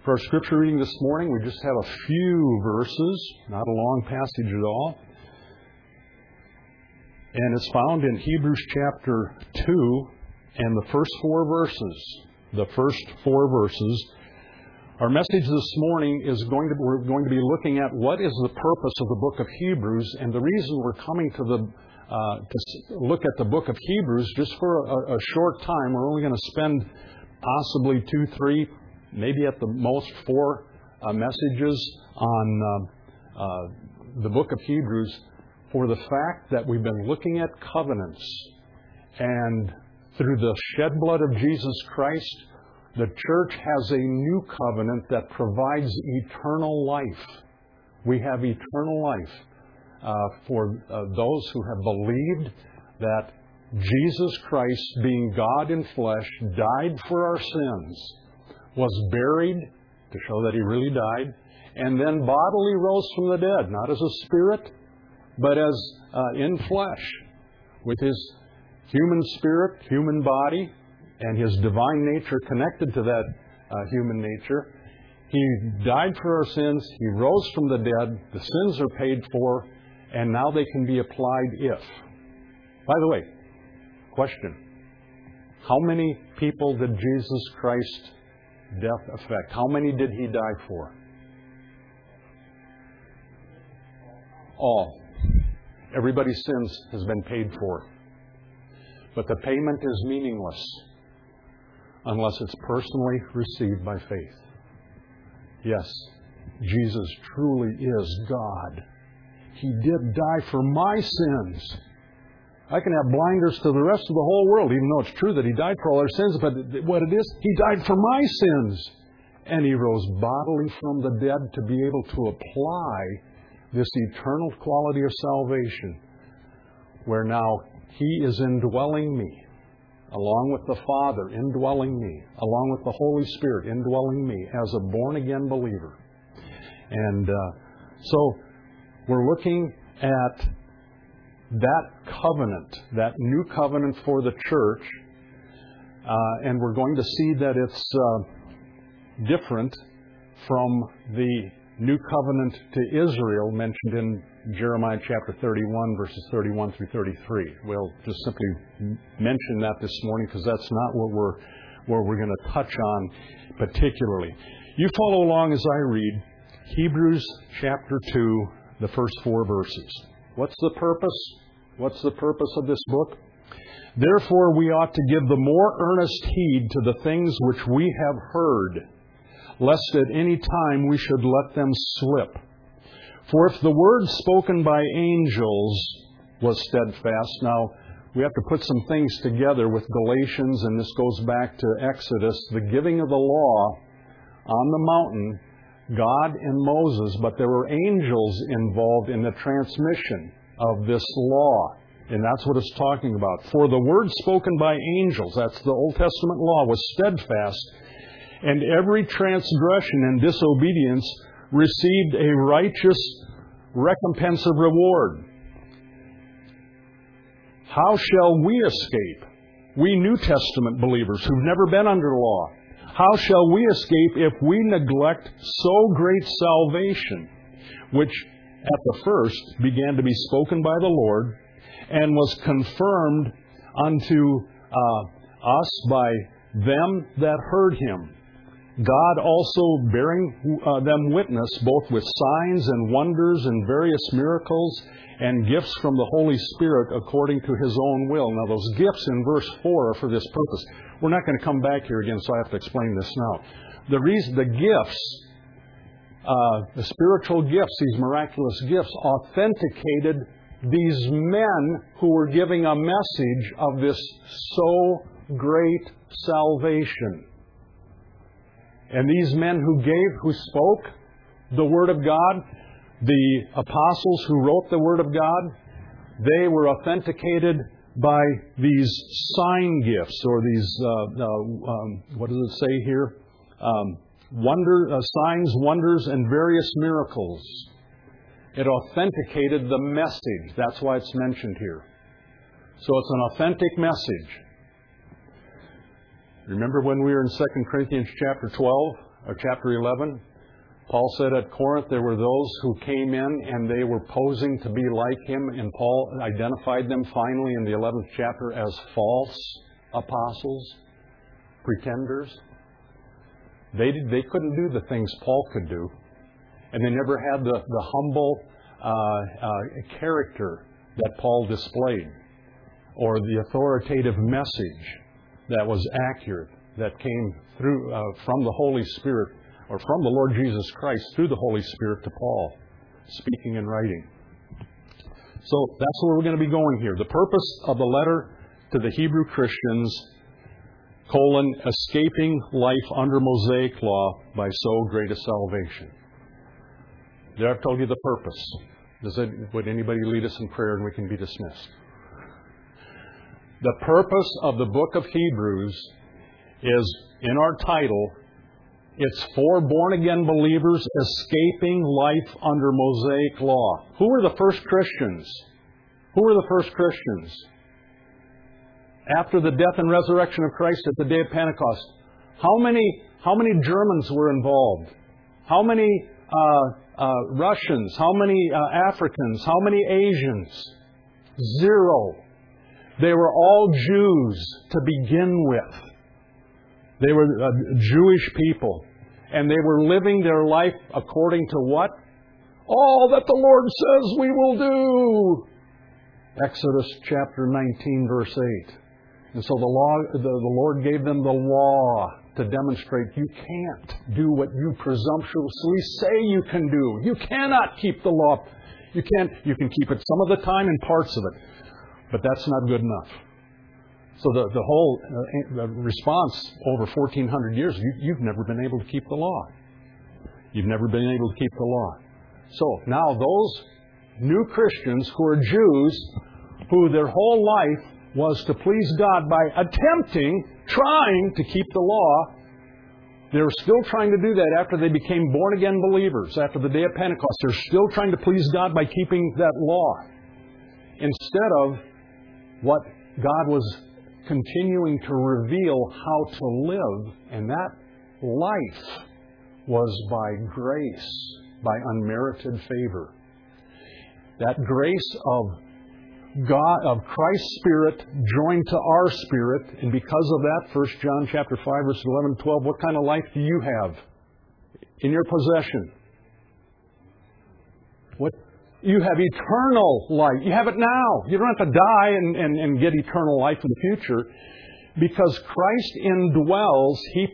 For our scripture reading this morning, we just have a few verses, not a long passage at all. And it's found in Hebrews chapter 2 and the first four verses. The first four verses. Our message this morning is we're going to be looking at what is the purpose of the book of Hebrews, and the reason we're coming to look at the book of Hebrews just for a short time. We're only going to spend possibly 2, 3, maybe at the most 4 messages on the book of Hebrews, for the fact that we've been looking at covenants, and through the shed blood of Jesus Christ, the church has a new covenant that provides eternal life. We have eternal life for those who have believed that Jesus Christ, being God in flesh, died for our sins, was buried to show that He really died, and then bodily rose from the dead, not as a spirit, but as in flesh, with His human spirit, human body, and His divine nature connected to that human nature. He died for our sins. He rose from the dead. The sins are paid for, and now they can be applied if. By the way, question. How many people did Jesus Christ's death affect? How many did He die for? All. Everybody's sins has been paid for. But the payment is meaningless unless it's personally received by faith. Yes, Jesus truly is God. He did die for my sins. I can have blinders to the rest of the whole world, even though it's true that He died for all our sins, but what it is, He died for my sins. And He rose bodily from the dead to be able to apply this eternal quality of salvation, where now He is indwelling me, along with the Father indwelling me, along with the Holy Spirit indwelling me as a born-again believer. And so we're looking at that covenant, that new covenant for the church, and we're going to see that it's different from the new covenant to Israel mentioned in Jeremiah chapter 31, verses 31 through 33. We'll just simply mention that this morning because that's not what we're going to touch on particularly. You follow along as I read Hebrews chapter 2, the first 4 verses. What's the purpose? What's the purpose of this book? Therefore we ought to give the more earnest heed to the things which we have heard, lest at any time we should let them slip. For if the word spoken by angels was steadfast, now we have to put some things together with Galatians, and this goes back to Exodus, the giving of the law on the mountain, God and Moses, but there were angels involved in the transmission of this law. And that's what it's talking about. For the word spoken by angels, that's the Old Testament law, was steadfast, and every transgression and disobedience received a righteous recompense of reward. How shall we escape, we New Testament believers who've never been under law? How shall we escape if we neglect so great salvation, which at the first began to be spoken by the Lord, and was confirmed unto us by them that heard Him, God also bearing them witness, both with signs and wonders and various miracles and gifts from the Holy Spirit according to His own will. Now those gifts in verse 4 are for this purpose. We're not going to come back here again, so I have to explain this now. The gifts, the spiritual gifts, these miraculous gifts, authenticated these men who were giving a message of this so great salvation. And these men who spoke the Word of God, the apostles who wrote the Word of God, they were authenticated by these sign gifts, or these, what does it say here? Signs, wonders, and various miracles. It authenticated the message. That's why it's mentioned here. So it's an authentic message. Remember when we were in 2 Corinthians chapter 12? chapter 11, Paul said at Corinth there were those who came in and they were posing to be like him, and Paul identified them finally in the 11th chapter as false apostles, pretenders. They couldn't do the things Paul could do, and they never had the humble character that Paul displayed, or the authoritative message that was accurate, that came through from the Holy Spirit, or from the Lord Jesus Christ through the Holy Spirit to Paul, speaking and writing. So that's where we're going to be going here. The purpose of the letter to the Hebrew Christians, escaping life under Mosaic law by so great a salvation. There, I've told you the purpose. Would anybody lead us in prayer and we can be dismissed? The purpose of the book of Hebrews is in our title. It's for born-again believers escaping life under Mosaic law. Who were the first Christians? Who were the first Christians? After the death and resurrection of Christ at the day of Pentecost, how many Germans were involved? How many Russians? How many Africans? How many Asians? 0. They were all Jews to begin with. They were Jewish people. And they were living their life according to what? All that the Lord says we will do. Exodus chapter 19, verse 8. And so the Lord gave them the law to demonstrate you can't do what you presumptuously say you can do. You cannot keep the law. You can keep it some of the time and parts of it. But that's not good enough. So the whole response over 1,400 years, you've never been able to keep the law. You've never been able to keep the law. So now those new Christians who are Jews, who their whole life was to please God by trying to keep the law, they were still trying to do that after they became born-again believers, after the day of Pentecost. They're still trying to please God by keeping that law, instead of what God was continuing to reveal how to live, and that life was by grace, by unmerited favor. That grace of God, of Christ's Spirit joined to our spirit, and because of that, 1 John chapter 5, verses 11 and 12, what kind of life do you have in your possession? What? You have eternal life. You have it now. You don't have to die and get eternal life in the future, because Christ indwells. He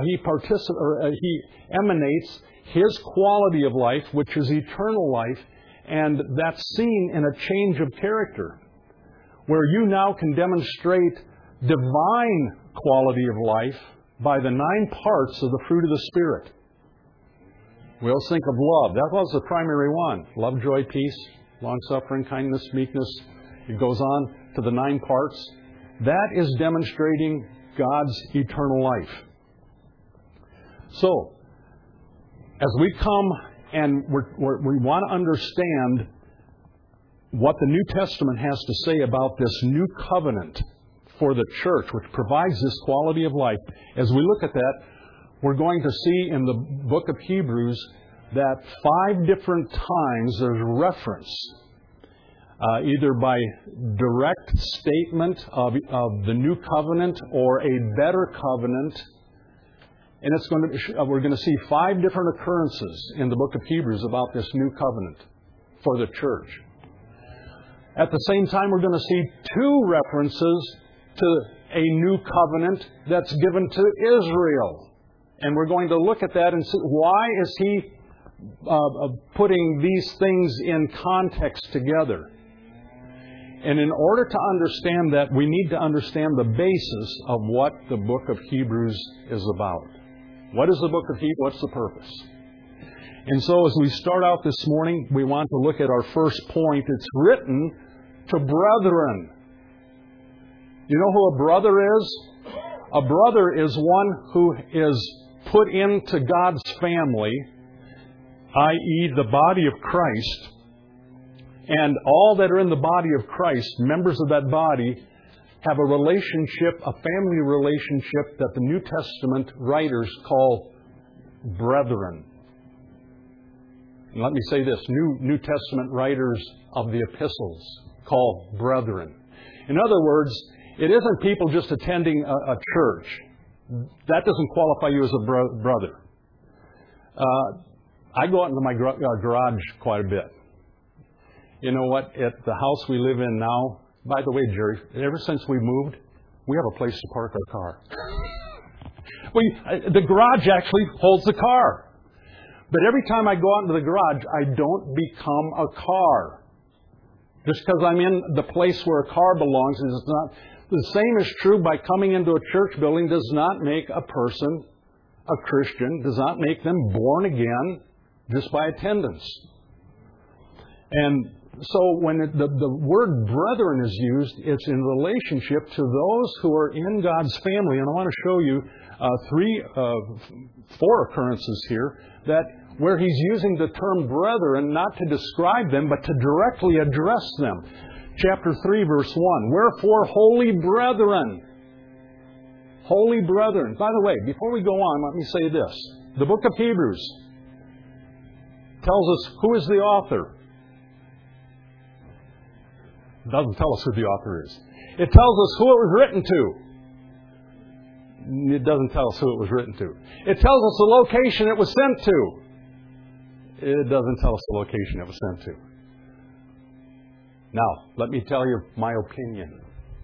emanates His quality of life, which is eternal life, and that's seen in a change of character, where you now can demonstrate divine quality of life by the 9 parts of the fruit of the Spirit. We always think of love. That was the primary one. Love, joy, peace, long-suffering, kindness, meekness. It goes on to the 9 parts. That is demonstrating God's eternal life. So, as we come and we want to understand what the New Testament has to say about this new covenant for the church, which provides this quality of life, as we look at that, we're going to see in the book of Hebrews that 5 different times there's reference, either by direct statement of the new covenant or a better covenant. And we're going to see 5 different occurrences in the book of Hebrews about this new covenant for the church. At the same time, we're going to see 2 references to a new covenant that's given to Israel. And we're going to look at that and see, why is he putting these things in context together? And in order to understand that, we need to understand the basis of what the book of Hebrews is about. What is the book of Hebrews? What's the purpose? And so as we start out this morning, we want to look at our first point. It's written to brethren. You know who a brother is? A brother is one who is put into God's family, i.e. the body of Christ. And all that are in the body of Christ, members of that body, have a relationship, a family relationship that the New Testament writers call brethren. And let me say this, New Testament writers of the epistles call brethren. In other words, it isn't people just attending a church. That doesn't qualify you as a brother. I go out into my garage quite a bit. You know what? At the house we live in now, by the way, Jerry, ever since we moved, we have a place to park our car. The garage actually holds the car. But every time I go out into the garage, I don't become a car. Just because I'm in the place where a car belongs is not. The same is true by coming into a church building does not make a person a Christian, does not make them born again just by attendance. And so when the word brethren is used, it's in relationship to those who are in God's family. And I want to show you four occurrences here that where he's using the term brethren not to describe them, but to directly address them. Chapter 3, verse 1. Wherefore, holy brethren. Holy brethren. By the way, before we go on, let me say this. The book of Hebrews tells us who is the author. It doesn't tell us who the author is. It tells us who it was written to. It doesn't tell us who it was written to. It tells us the location it was sent to. It doesn't tell us the location it was sent to. Now, let me tell you my opinion.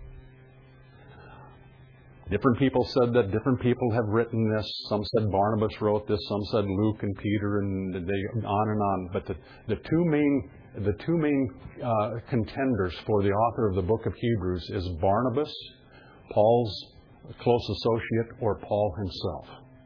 Different people said that. Different people have written this. Some said Barnabas wrote this. Some said Luke and Peter, and they on and on. But the two main contenders for the author of the book of Hebrews is Barnabas, Paul's close associate, or Paul himself.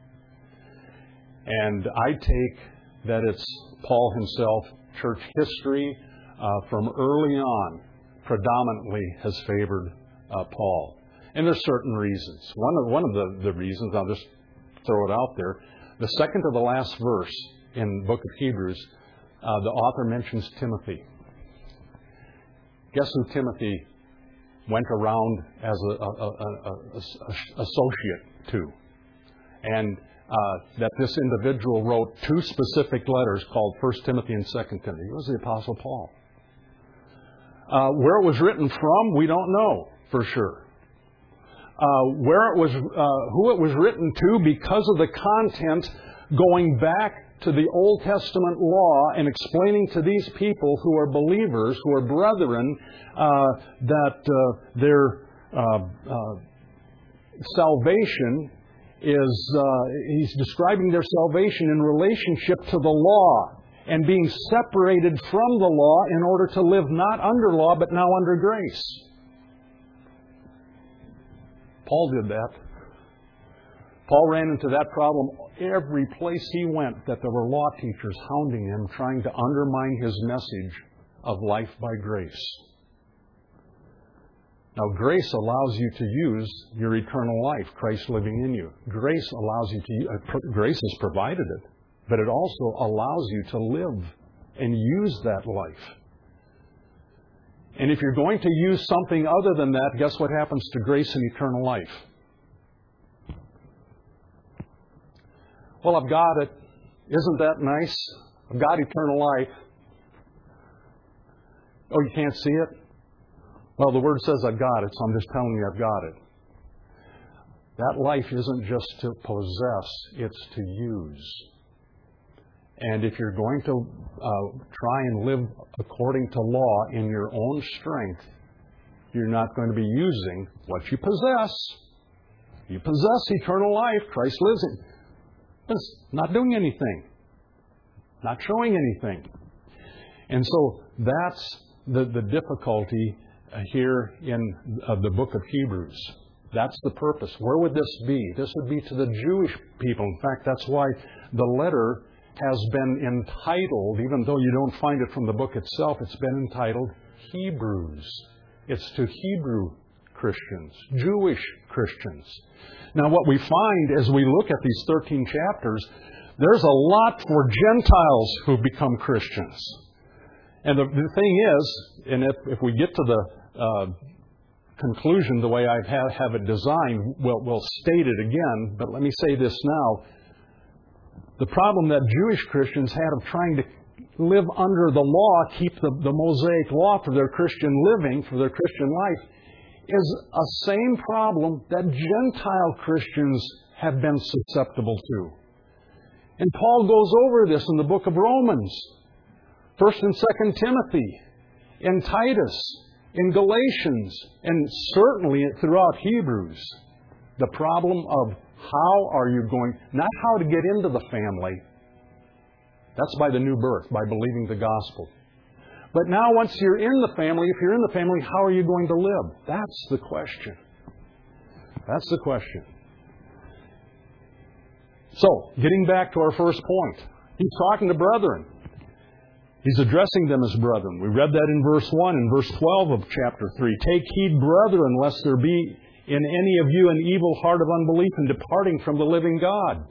And I take that it's Paul himself. Church history from early on predominantly has favored Paul. And there's certain reasons. One of the reasons, I'll just throw it out there, the second to the last verse in the book of Hebrews, the author mentions Timothy. Guess who Timothy went around as an associate to? And that this individual wrote two specific letters called 1 Timothy and 2 Timothy. It was the Apostle Paul. Where it was written from, we don't know for sure. Where it was, who it was written to, because of the content going back to the Old Testament law and explaining to these people who are believers, who are brethren, that their salvation is, he's describing their salvation in relationship to the law and being separated from the law in order to live not under law but now under grace. Paul did that. Paul ran into that problem every place he went, that there were law teachers hounding him, trying to undermine his message of life by grace. Now, grace allows you to use your eternal life, Christ living in you. Grace allows you to, grace has provided it, but it also allows you to live and use that life. And if you're going to use something other than that, guess what happens to grace and eternal life? Well, I've got it. Isn't that nice? I've got eternal life. Oh, you can't see it? Well, the Word says I've got it, so I'm just telling you I've got it. That life isn't just to possess, it's to use. And if you're going to try and live according to law in your own strength, you're not going to be using what you possess. You possess eternal life. Christ lives in. It's not doing anything. Not showing anything. And so that's the difficulty here in the book of Hebrews. That's the purpose. Where would this be? This would be to the Jewish people. In fact, that's why the letter has been entitled, even though you don't find it from the book itself, it's been entitled Hebrews. It's to Hebrew Christians, Jewish Christians. Now, what we find as we look at these 13 chapters, there's a lot for Gentiles who become Christians. And the thing is, and if we get to the conclusion the way I have it designed, we'll state it again, but let me say this now. The problem that Jewish Christians had of trying to live under the law, keep the Mosaic law for their Christian living, for their Christian life, is a same problem that Gentile Christians have been susceptible to. And Paul goes over this in the book of Romans, 1 and 2 Timothy, in Titus, in Galatians, and certainly throughout Hebrews. The problem of how are you going, not how to get into the family. That's by the new birth, by believing the gospel. But now once you're in the family, if you're in the family, how are you going to live? That's the question. That's the question. So, getting back to our first point. He's talking to brethren. He's addressing them as brethren. We read that in verse 1 and verse 12 of chapter 3. Take heed, brethren, lest there be in any of you an evil heart of unbelief in departing from the living God.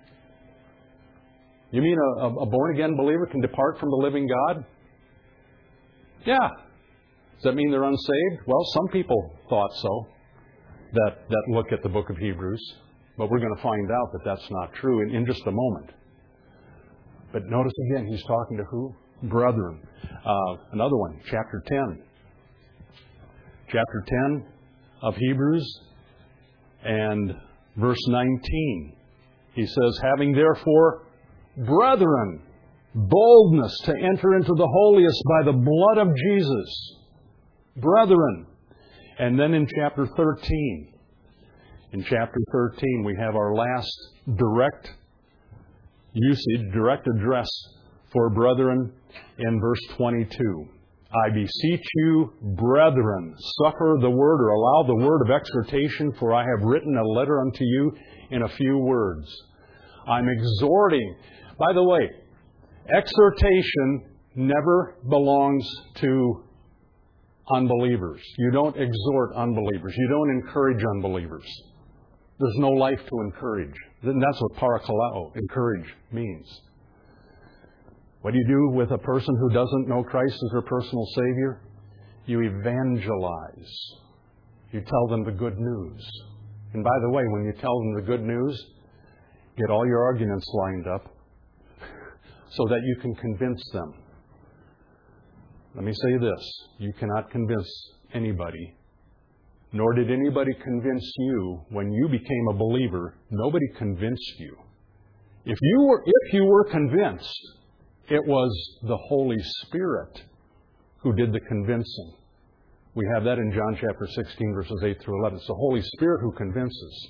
You mean a born-again believer can depart from the living God? Yeah. Does that mean they're unsaved? Well, some people thought so, that look at the book of Hebrews. But we're going to find out that that's not true in just a moment. But notice again, he's talking to who? Brethren. Another one, chapter 10. Chapter 10 of Hebrews and verse 19. He says, having therefore, brethren, boldness to enter into the holiest by the blood of Jesus. Brethren. And then in chapter 13. In chapter 13, we have our last direct usage, direct address for brethren in verse 22. I beseech you, brethren, suffer the word or allow the word of exhortation, for I have written a letter unto you in a few words. I'm exhorting. By the way, exhortation never belongs to unbelievers. You don't exhort unbelievers. You don't encourage unbelievers. There's no life to encourage. And that's what parakaleo, encourage, means. What do you do with a person who doesn't know Christ as their personal Savior? You evangelize. You tell them the good news. And by the way, when you tell them the good news, get all your arguments lined up so that you can convince them. Let me say this. You cannot convince anybody, nor did anybody convince you when you became a believer. Nobody convinced you. If you were convinced, it was the Holy Spirit who did the convincing. We have that in John chapter 16, verses 8 through 11. It's the Holy Spirit who convinces.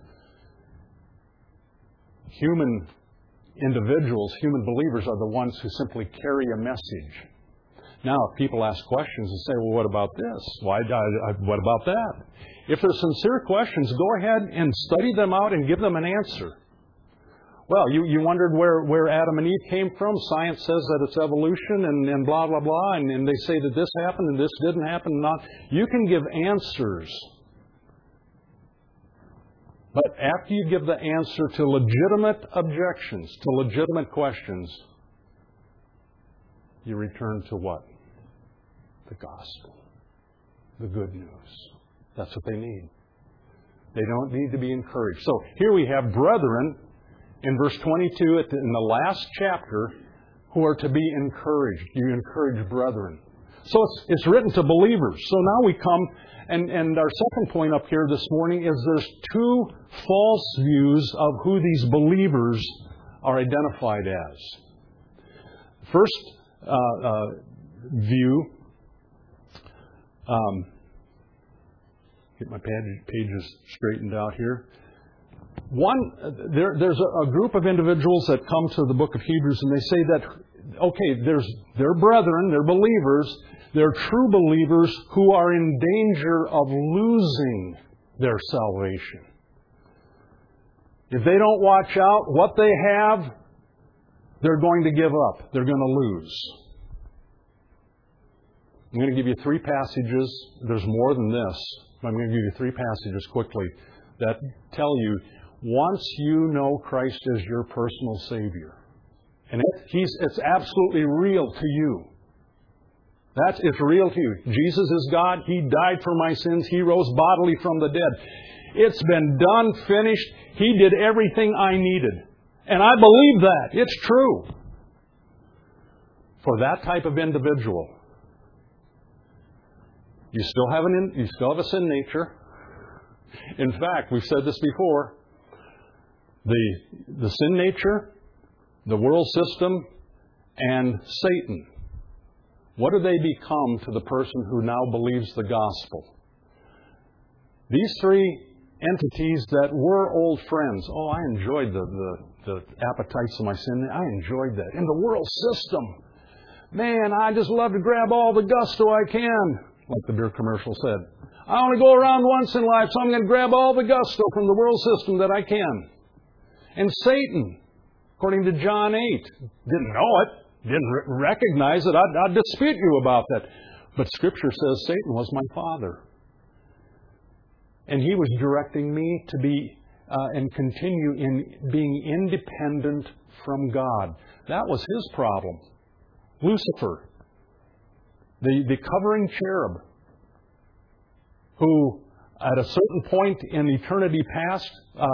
Human individuals, human believers are the ones who simply carry a message. Now, if people ask questions and say, well, what about this? What about that? If they're sincere questions, go ahead and study them out and give them an answer. Well, you wondered where Adam and Eve came from. Science says that it's evolution and blah, blah, blah. And they say that this happened and this didn't happen. You can give answers. But after you give the answer to legitimate objections, to legitimate questions, you return to what? The gospel. The good news. That's what they need. They don't need to be encouraged. So here we have brethren in verse 22 in the last chapter who are to be encouraged. You encourage brethren. So it's written to believers. So now we come, and our second point up here this morning is there's two false views of who these believers are identified as. First view, get my pages straightened out here. There's a group of individuals that come to the book of Hebrews and they say that, okay, they're brethren, they're believers, they're true believers who are in danger of losing their salvation. If they don't watch out, what they have, they're going to give up. They're going to lose. I'm going to give you three passages. There's more than this. But I'm going to give you three passages quickly that tell you once you know Christ as your personal Savior, and it's absolutely real to you. It's real to you. Jesus is God. He died for my sins. He rose bodily from the dead. It's been done, finished. He did everything I needed. And I believe that. It's true. For that type of individual, you still have a sin nature. In fact, we've said this before. The sin nature, the world system, and Satan. What do they become to the person who now believes the gospel? These three entities that were old friends. Oh, I enjoyed the appetites of my sin. I enjoyed that. In the world system, man, I just love to grab all the gusto I can, like the beer commercial said. I only go around once in life, so I'm going to grab all the gusto from the world system that I can. And Satan, according to John 8, didn't know it, didn't recognize it. I'd dispute you about that. But Scripture says Satan was my father. And he was directing me to be and continue in being independent from God. That was his problem. Lucifer, the covering cherub, who at a certain point in eternity past,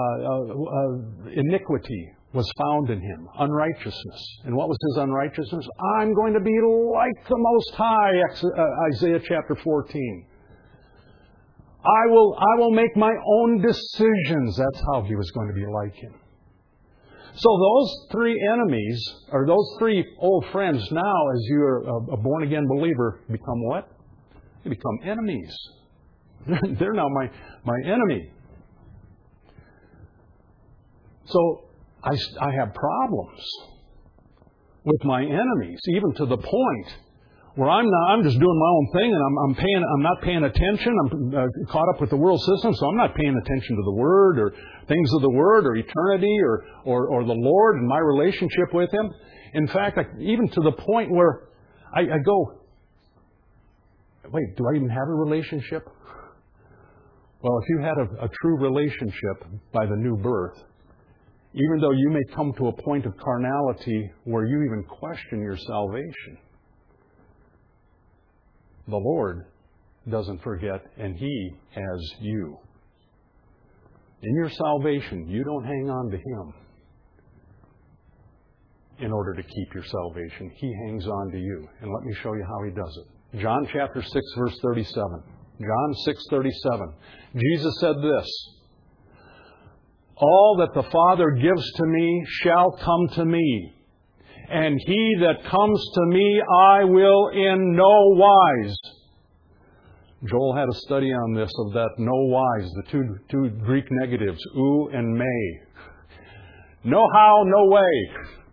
iniquity was found in him, unrighteousness. And what was his unrighteousness? I'm going to be like the Most High, Isaiah chapter 14. I will make my own decisions. That's how he was going to be like him. So those three enemies, or those three old friends, now as you're a born-again believer, become what? They become enemies. They're now my enemy. So I have problems with my enemies, even to the point where I'm just doing my own thing, and I'm not paying attention. I'm caught up with the world system, so I'm not paying attention to the Word or things of the Word or eternity or the Lord and my relationship with Him. In fact, even to the point where I go, wait, do I even have a relationship? Well, if you had a true relationship by the new birth, even though you may come to a point of carnality where you even question your salvation, the Lord doesn't forget, and He has you. In your salvation, you don't hang on to Him in order to keep your salvation. He hangs on to you. And let me show you how He does it. John chapter 6, verse 37. John 6:37. Jesus said this, "All that the Father gives to me shall come to me, and he that comes to me I will in no wise." Joel had a study on this, of that no wise, the two Greek negatives, ou and me. No how, no way.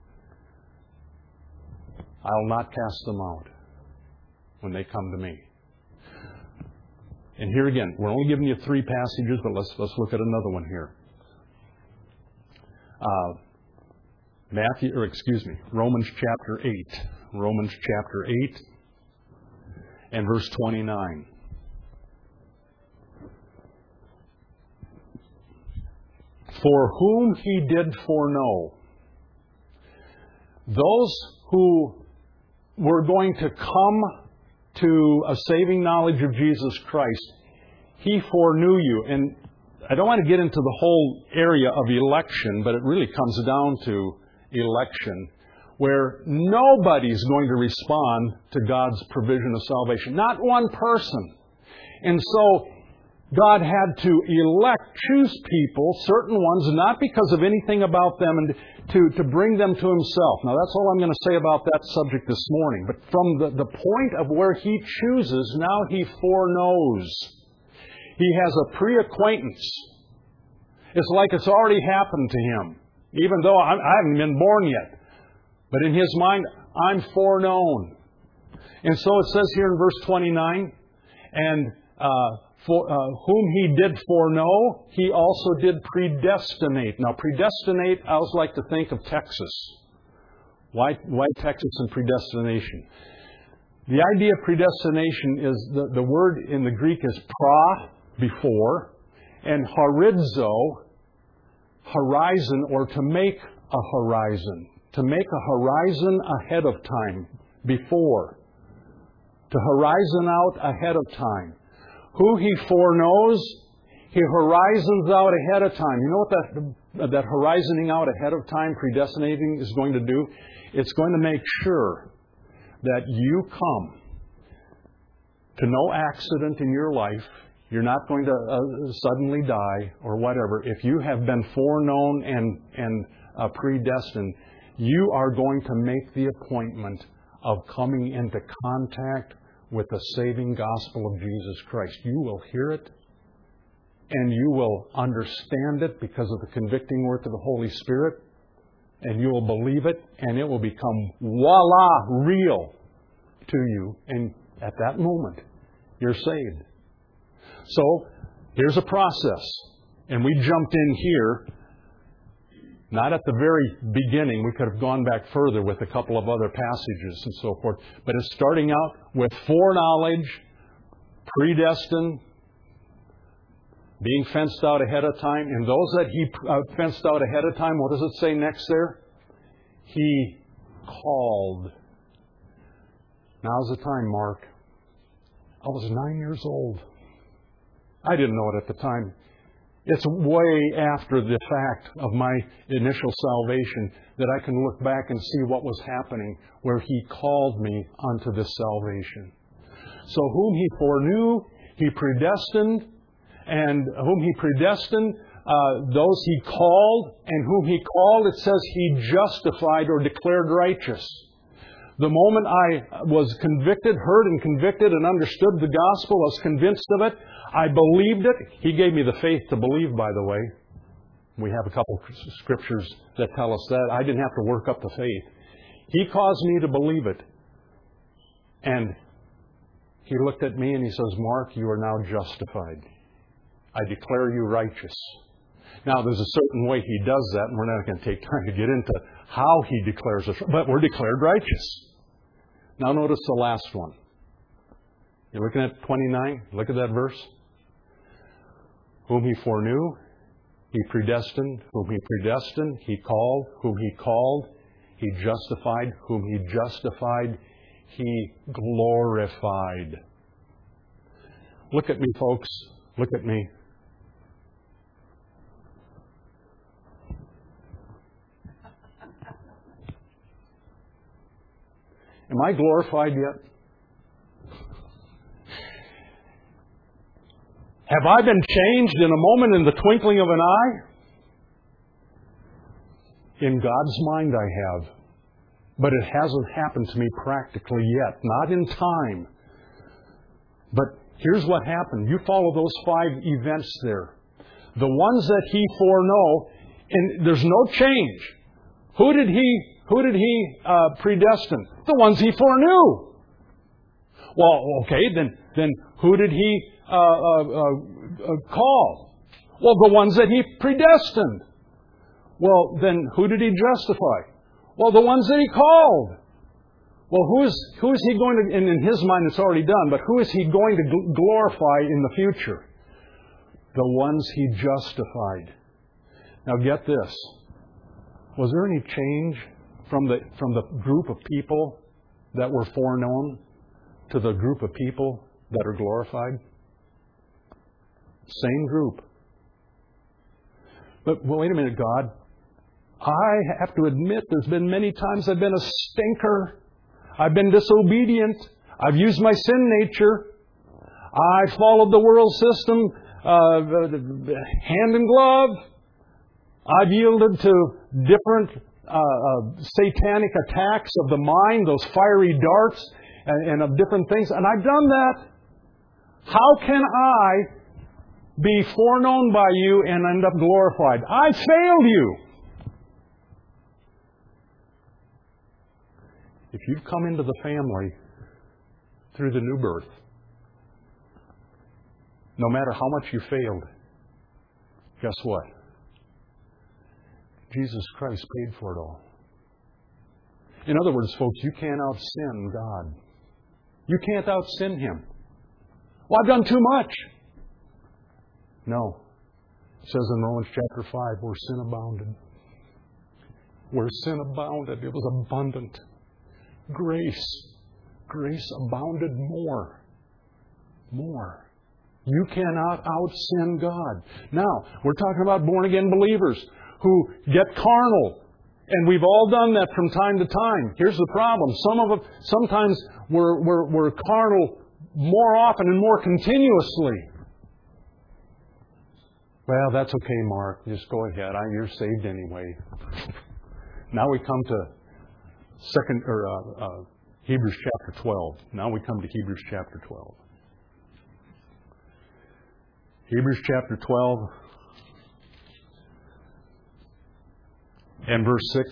I'll not cast them out when they come to me. And here again, we're only giving you 3 passages, but let's look at another one here. Romans chapter 8. Romans chapter 8 and verse 29. For whom He did foreknow, those who were going to come to a saving knowledge of Jesus Christ, He foreknew you. And I don't want to get into the whole area of election, but it really comes down to election, where nobody's going to respond to God's provision of salvation. Not one person. And so God had to choose people, certain ones, not because of anything about them, and to bring them to Himself. Now, that's all I'm going to say about that subject this morning. But from the point of where He chooses, now He foreknows. He has a pre-acquaintance. It's like it's already happened to Him, even though I haven't been born yet. But in His mind, I'm foreknown. And so it says here in verse 29, and whom He did foreknow, He also did predestinate. Now, predestinate, I always like to think of Texas. Why Texas and predestination? The idea of predestination is, the word in the Greek is pra, before, and horizo, horizon, or to make a horizon. To make a horizon ahead of time, before. To horizon out ahead of time. Who He foreknows, He horizons out ahead of time. You know what that horizoning out ahead of time, predestinating is going to do, it's going to make sure that you come to no accident in your life. You're not going to suddenly die or whatever. If you have been foreknown and predestined, you are going to make the appointment of coming into contact with the saving gospel of Jesus Christ. You will hear it and you will understand it because of the convicting work of the Holy Spirit, and you will believe it, and it will become voila, real to you. And at that moment, you're saved. So, here's a process. And we jumped in here, not at the very beginning. We could have gone back further with a couple of other passages and so forth. But it's starting out with foreknowledge, predestined, being fenced out ahead of time. And those that He fenced out ahead of time, what does it say next there? He called. Now's the time, Mark. I was 9 years old. I didn't know it at the time. It's way after the fact of my initial salvation that I can look back and see what was happening where He called me unto this salvation. So whom He foreknew, He predestined, and whom He predestined, those He called, and whom He called, it says He justified or declared righteous. The moment I was convicted, heard and convicted and understood the gospel, I was convinced of it, I believed it. He gave me the faith to believe, by the way. We have a couple of scriptures that tell us that. I didn't have to work up the faith. He caused me to believe it. And He looked at me and He says, Mark, you are now justified. I declare you righteous. Now, there's a certain way He does that, and we're not going to take time to get into how He declares us, but we're declared righteous. Now notice the last one. You're looking at 29? Look at that verse. Whom He foreknew, He predestined. Whom He predestined, He called. Whom He called, He justified. Whom He justified, He glorified. Look at me, folks. Look at me. Am I glorified yet? Have I been changed in a moment, in the twinkling of an eye? In God's mind I have. But it hasn't happened to me practically yet. Not in time. But here's what happened. You follow those 5 events there. The ones that He foreknow, and there's no change. Who did He predestine? The ones He foreknew. Well, okay, then who did He call? Well, the ones that He predestined. Well, then who did He justify? Well, the ones that He called. Well, who is He going to, and in His mind it's already done, but who is He going to glorify in the future? The ones He justified. Now get this. Was there any change from the group of people that were foreknown to the group of people that are glorified? Same group. But wait a minute, God. I have to admit there's been many times I've been a stinker. I've been disobedient. I've used my sin nature. I followed the world system hand in glove. I've yielded to different satanic attacks of the mind, those fiery darts and of different things. And I've done that. How can I be foreknown by You and end up glorified? I failed You. If you've come into the family through the new birth, no matter how much you failed, guess what? Jesus Christ paid for it all. In other words, folks, you can't out-sin God. You can't out-sin Him. Well, I've done too much. No. It says in Romans chapter 5, where sin abounded. Where sin abounded, it was abundant. Grace abounded more. More. You cannot out-sin God. Now, we're talking about born-again believers who get carnal. And we've all done that from time to time. Here's the problem. Sometimes we're carnal more often and more continuously. Well, that's okay, Mark. Just go ahead. You're saved anyway. Now we come to Hebrews chapter 12. Now we come to Hebrews chapter 12. Hebrews chapter 12 and verse 6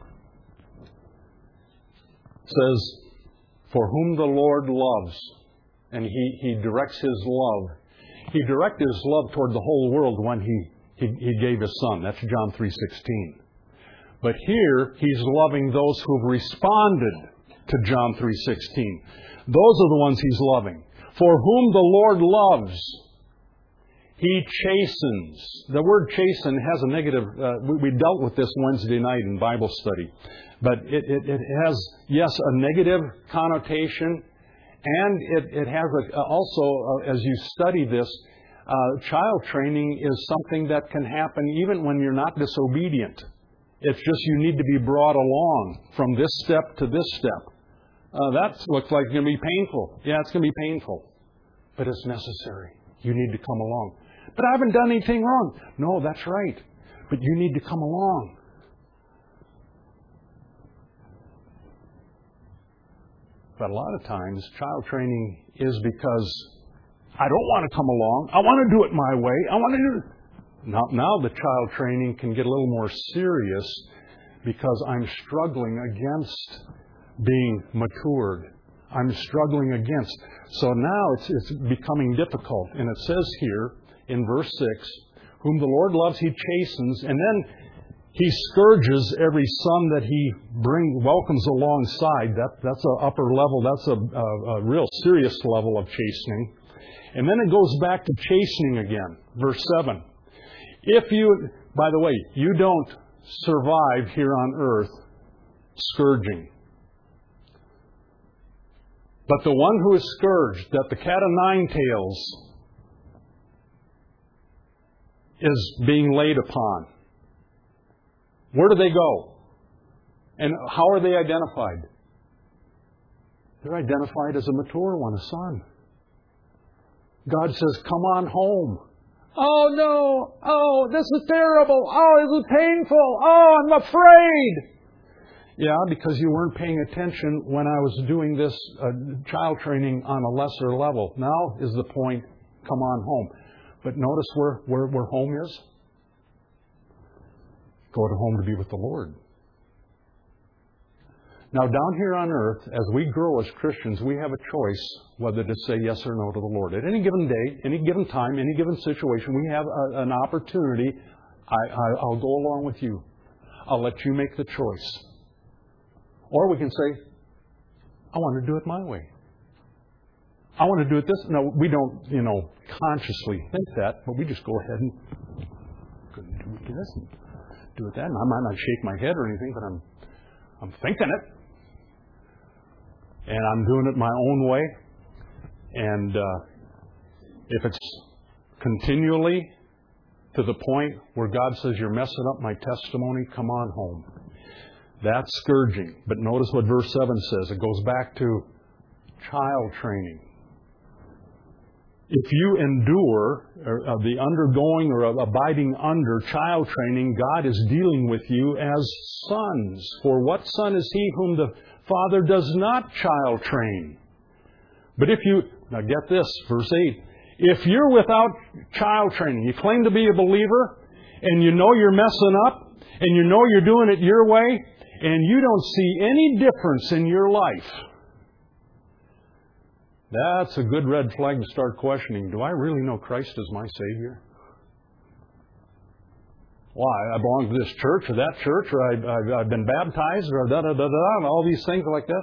says, "For whom the Lord loves," and He directs His love. He directed His love toward the whole world when He gave His Son. That's John 3:16. But here, He's loving those who have responded to John 3:16. Those are the ones He's loving. For whom the Lord loves, He chastens. The word chasten has a negative... we dealt with this Wednesday night in Bible study. But it has, yes, a negative connotation. And it has also, as you study this, child training is something that can happen even when you're not disobedient. It's just you need to be brought along from this step to this step. That looks like it's going to be painful. Yeah, it's going to be painful. But it's necessary. You need to come along. But I haven't done anything wrong. No, that's right. But you need to come along. But a lot of times, child training is because I don't want to come along. I want to do it my way. I want to do it. Now the child training can get a little more serious because I'm struggling against being matured. I'm struggling against. So now it's becoming difficult. And it says here in verse 6, "Whom the Lord loves, He chastens." And then He scourges every son that He welcomes alongside. That's an upper level. That's a real serious level of chastening. And then it goes back to chastening again. Verse 7. By the way, you don't survive here on earth scourging. But the one who is scourged, that the cat of nine tails is being laid upon. Where do they go? And how are they identified? They're identified as a mature one, a son. God says, "Come on home." "Oh no! Oh, this is terrible! Oh, this is painful! Oh, I'm afraid!" Yeah, because you weren't paying attention when I was doing this child training on a lesser level. Now is the point, come on home. But notice where home is. Go to home to be with the Lord. Now, down here on earth, as we grow as Christians, we have a choice whether to say yes or no to the Lord. At any given day, any given time, any given situation, we have an opportunity. I'll go along with you. I'll let you make the choice. Or we can say, I want to do it my way. I want to do it this. No, we don't, consciously think that, but we just go ahead and do this and do it that. And I might not shake my head or anything, but I'm thinking it. And I'm doing it my own way. And if it's continually to the point where God says, "You're messing up my testimony, come on home." That's scourging. But notice what verse 7 says. It goes back to child training. If you endure the undergoing or abiding under child training, God is dealing with you as sons. For what son is he whom the Father does not child train? But now get this, verse 8. If you're without child training, you claim to be a believer, and you know you're messing up, and you know you're doing it your way, and you don't see any difference in your life, that's a good red flag to start questioning. Do I really know Christ as my Savior? Why? I belong to this church or that church, or I've been baptized, or and all these things like that.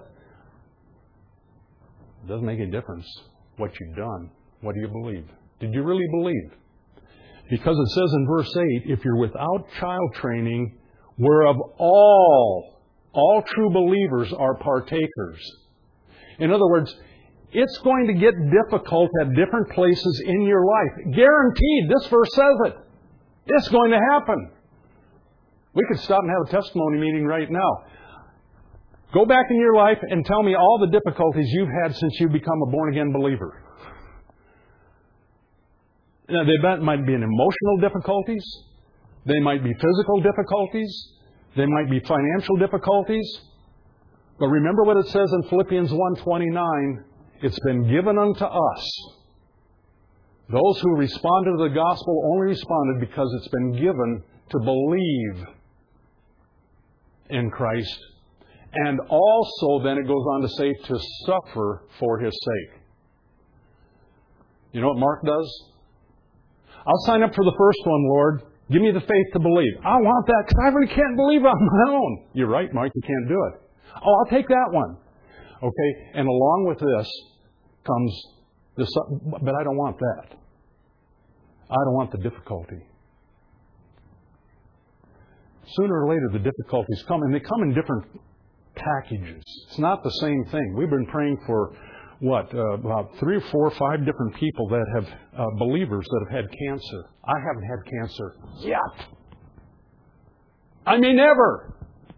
It doesn't make any difference what you've done. What do you believe? Did you really believe? Because it says in verse 8, if you're without child training, whereof all true believers are partakers. In other words, it's going to get difficult at different places in your life. Guaranteed. This verse says it. It's going to happen. We could stop and have a testimony meeting right now. Go back in your life and tell me all the difficulties you've had since you've become a born-again believer. Now, they might be emotional difficulties. They might be physical difficulties. They might be financial difficulties. But remember what it says in Philippians 1:29. It's been given unto us. Those who responded to the gospel only responded because it's been given to believe in Christ. And also, then it goes on to say, to suffer for His sake. You know what Mark does? I'll sign up for the first one, Lord. Give me the faith to believe. I want that because I really can't believe on my own. You're right, Mark. You can't do it. Oh, I'll take that one. Okay, and along with this comes this, but I don't want that. I don't want the difficulty. Sooner or later, the difficulties come, and they come in different packages. It's not the same thing. We've been praying for, about 3 or 4 or 5 different people that have, believers that have had cancer. I haven't had cancer yet. I may never.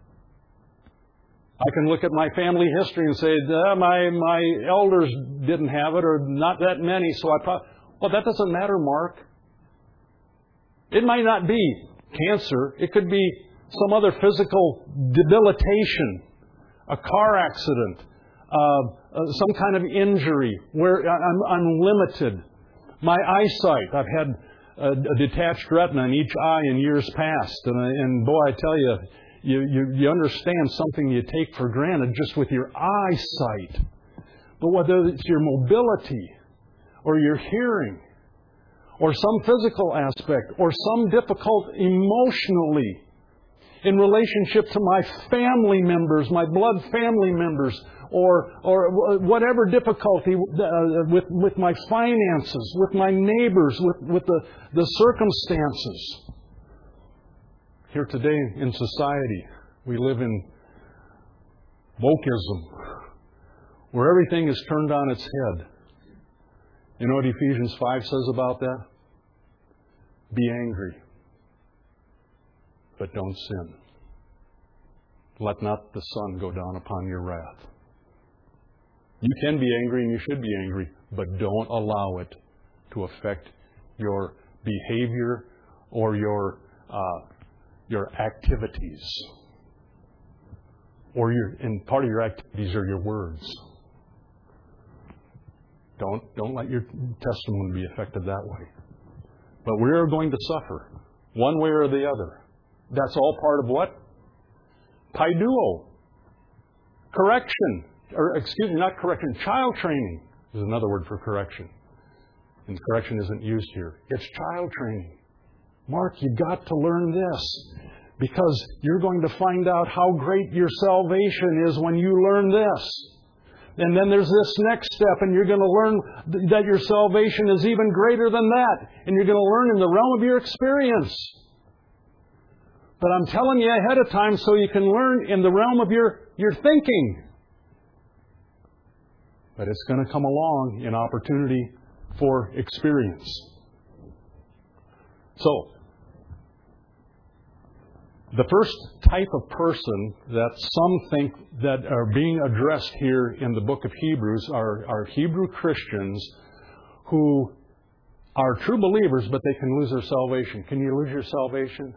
I can look at my family history and say, my elders didn't have it, or not that many, so I probably... Well, that doesn't matter, Mark. It might not be cancer. It could be some other physical debilitation, a car accident, some kind of injury where I'm limited. My eyesight, I've had a detached retina in each eye in years past. And boy, I tell you, you understand something you take for granted just with your eyesight. But whether it's your mobility or your hearing or some physical aspect or some difficult emotionally in relationship to my family members, my blood family members, or whatever difficulty with my finances, with my neighbors, with the circumstances. Here today in society, we live in wokeism, where everything is turned on its head. You know what Ephesians 5 says about that? Be angry, but don't sin. Let not the sun go down upon your wrath. You can be angry and you should be angry, but don't allow it to affect your behavior or your activities. And part of your activities are your words. Don't let your testimony be affected that way. But we are going to suffer, one way or the other. That's all part of what? Paiduo. Correction. Not correction. Child training is another word for correction. And correction isn't used here. It's child training. Mark, you've got to learn this, because you're going to find out how great your salvation is when you learn this. And then there's this next step, and you're going to learn that your salvation is even greater than that. And you're going to learn in the realm of your experience. But I'm telling you ahead of time so you can learn in the realm of your thinking. But it's going to come along in opportunity for experience. So, the first type of person that some think that are being addressed here in the book of Hebrews are Hebrew Christians who are true believers, but they can lose their salvation. Can you lose your salvation?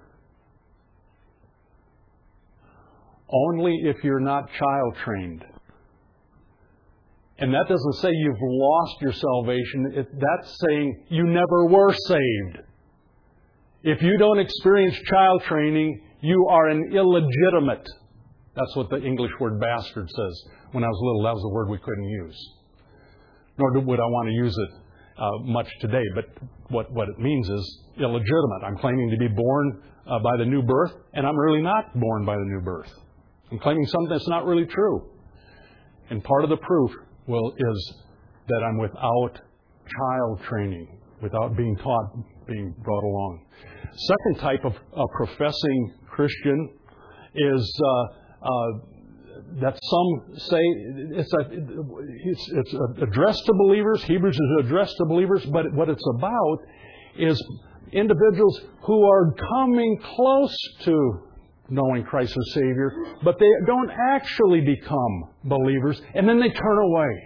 Only if you're not child trained. And that doesn't say you've lost your salvation. That's saying you never were saved. If you don't experience child training, you are an illegitimate. That's what the English word bastard says. When I was little, that was a word we couldn't use. Nor would I want to use it much today. But what it means is illegitimate. I'm claiming to be born by the new birth, and I'm really not born by the new birth. I'm claiming something that's not really true. And part of the proof is that I'm without child training, without being taught, being brought along. Second type of professing Christian is that some say it's addressed to believers. Hebrews is addressed to believers, but what it's about is individuals who are coming close to knowing Christ as Savior, but they don't actually become believers, and then they turn away.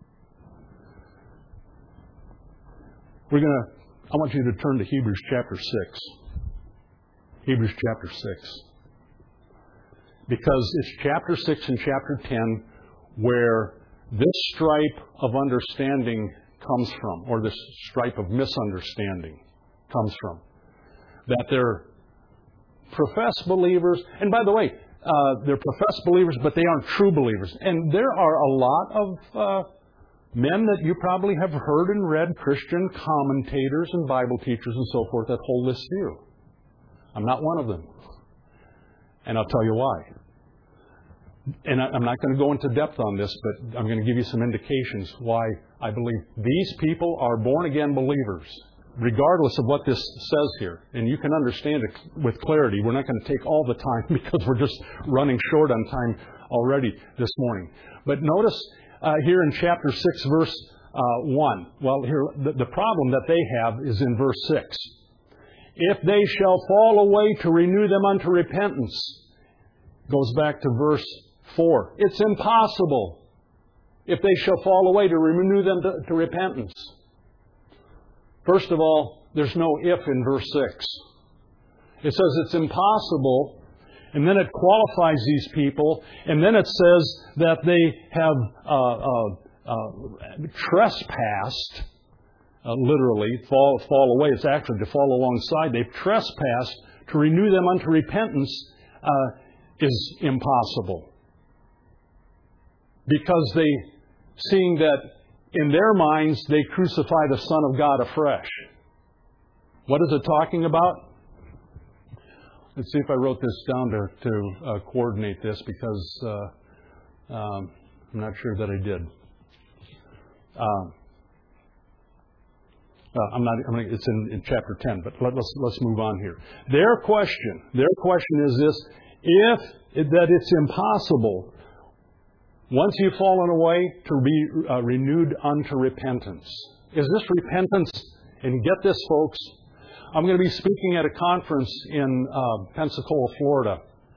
I want you to turn to Hebrews chapter 6. Hebrews chapter 6. Because it's chapter 6 and chapter 10 where this stripe of understanding comes from, or this stripe of misunderstanding comes from. That they're professed believers, and by the way, they're professed believers, but they aren't true believers. And there are a lot of men that you probably have heard and read, Christian commentators and Bible teachers and so forth, that hold this view. I'm not one of them. And I'll tell you why. And I'm not going to go into depth on this, but I'm going to give you some indications why I believe these people are born-again believers, regardless of what this says here. And you can understand it with clarity. We're not going to take all the time because we're just running short on time already this morning. But notice here in chapter 6, verse 1. Well, here the problem that they have is in verse 6. If they shall fall away, to renew them unto repentance. Goes back to verse 4. It's impossible, if they shall fall away, to renew them to repentance. First of all, there's no if in verse 6. It says it's impossible, and then it qualifies these people, and then it says that they have trespassed, literally, fall away. It's actually to fall alongside. They've trespassed. To renew them unto repentance is impossible. Because seeing that in their minds they crucify the Son of God afresh. What is it talking about? Let's see if I wrote this down to coordinate this, because I'm not sure that I did. It's in chapter 10, but let's move on here. Their question is this: that it's impossible, once you've fallen away, to be renewed unto repentance. Is this repentance? And get this, folks. I'm going to be speaking at a conference in Pensacola, Florida,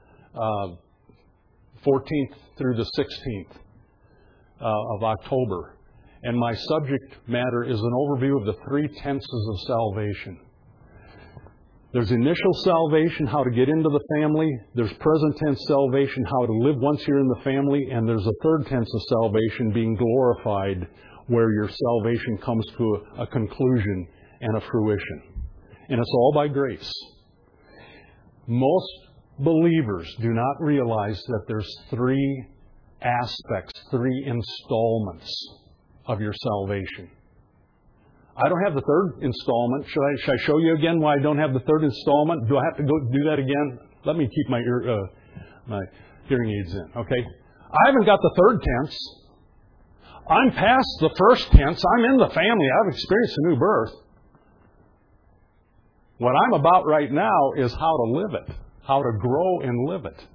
14th through the 16th of October. And my subject matter is an overview of the 3 tenses of salvation. There's initial salvation, how to get into the family. There's present tense salvation, how to live once you're in the family. And there's a 3rd tense of salvation, being glorified, where your salvation comes to a conclusion and a fruition. And it's all by grace. Most believers do not realize that there's 3 aspects, 3 installments of your salvation. I don't have the 3rd installment. Should I show you again why I don't have the 3rd installment? Do I have to go do that again? Let me keep my hearing aids in, okay? I haven't got the 3rd tense. I'm past the 1st tense. I'm in the family. I've experienced a new birth. What I'm about right now is how to live it, how to grow and live it.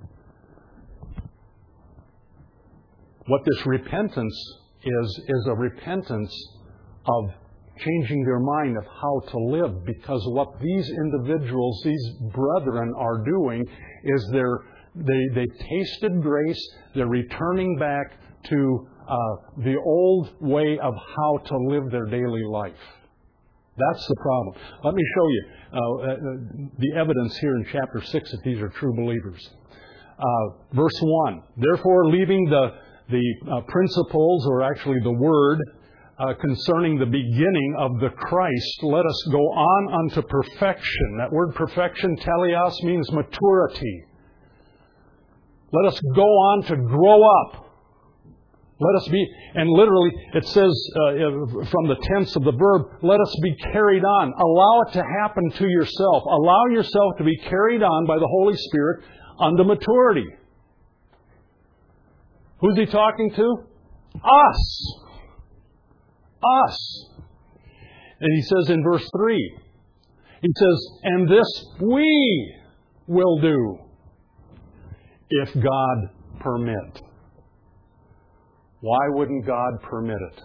What this repentance is a repentance of changing their mind of how to live, because what these individuals, these brethren, are doing is they've tasted grace. They're returning back to the old way of how to live their daily life. That's the problem. Let me show you the evidence here in chapter 6 that these are true believers. Verse 1, therefore, leaving the principles, or actually the word, concerning the beginning of the Christ, let us go on unto perfection. That word perfection, teleos, means maturity. Let us go on to grow up. Let us be, and literally it says from the tense of the verb, let us be carried on. Allow it to happen to yourself. Allow yourself to be carried on by the Holy Spirit unto maturity. Who's he talking to? Us. Us. And he says in verse 3, he says, and this we will do, if God permit. Why wouldn't God permit it?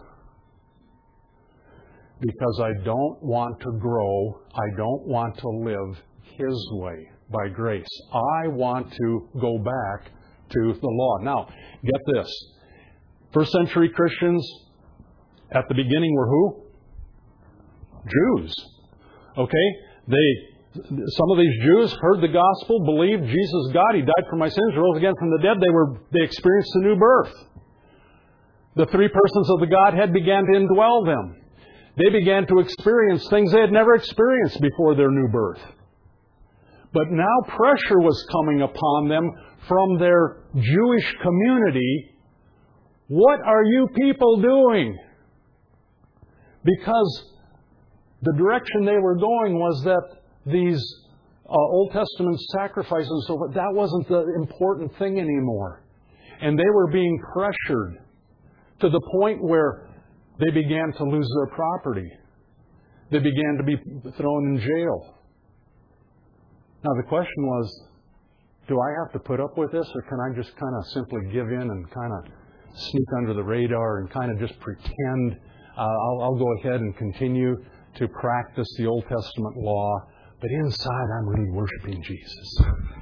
Because I don't want to grow. I don't want to live His way. by grace. I want to go back to the law. Now, get this. First century Christians at the beginning were who? Jews. Okay? Some of these Jews heard the gospel, believed Jesus is God, He died for my sins, rose again from the dead. They experienced a new birth. The three persons of the Godhead began to indwell them. They began to experience things they had never experienced before their new birth. But now pressure was coming upon them from their Jewish community. What are you people doing? Because the direction they were going was that these Old Testament sacrifices and so forth, that wasn't the important thing anymore. And they were being pressured to the point where they began to lose their property. They began to be thrown in jail. Now the question was, do I have to put up with this, or can I just kind of simply give in and kind of sneak under the radar and kind of just pretend I'll go ahead and continue to practice the Old Testament law, but inside I'm really worshiping Jesus.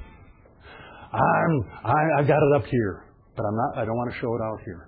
I've got it up here, but I don't want to show it out here.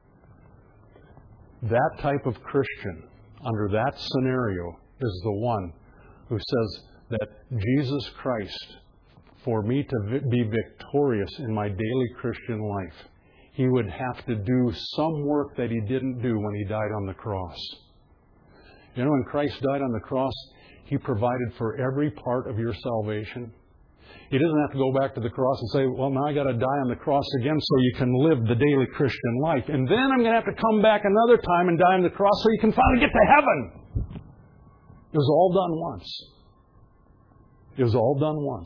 That type of Christian, under that scenario, is the one who says that Jesus Christ, for me to be victorious in my daily Christian life, He would have to do some work that He didn't do when He died on the cross. You know, when Christ died on the cross, He provided for every part of your salvation. He doesn't have to go back to the cross and say, well, now I got to die on the cross again so you can live the daily Christian life. And then I'm going to have to come back another time and die on the cross so you can finally get to heaven. It was all done once. It was all done once.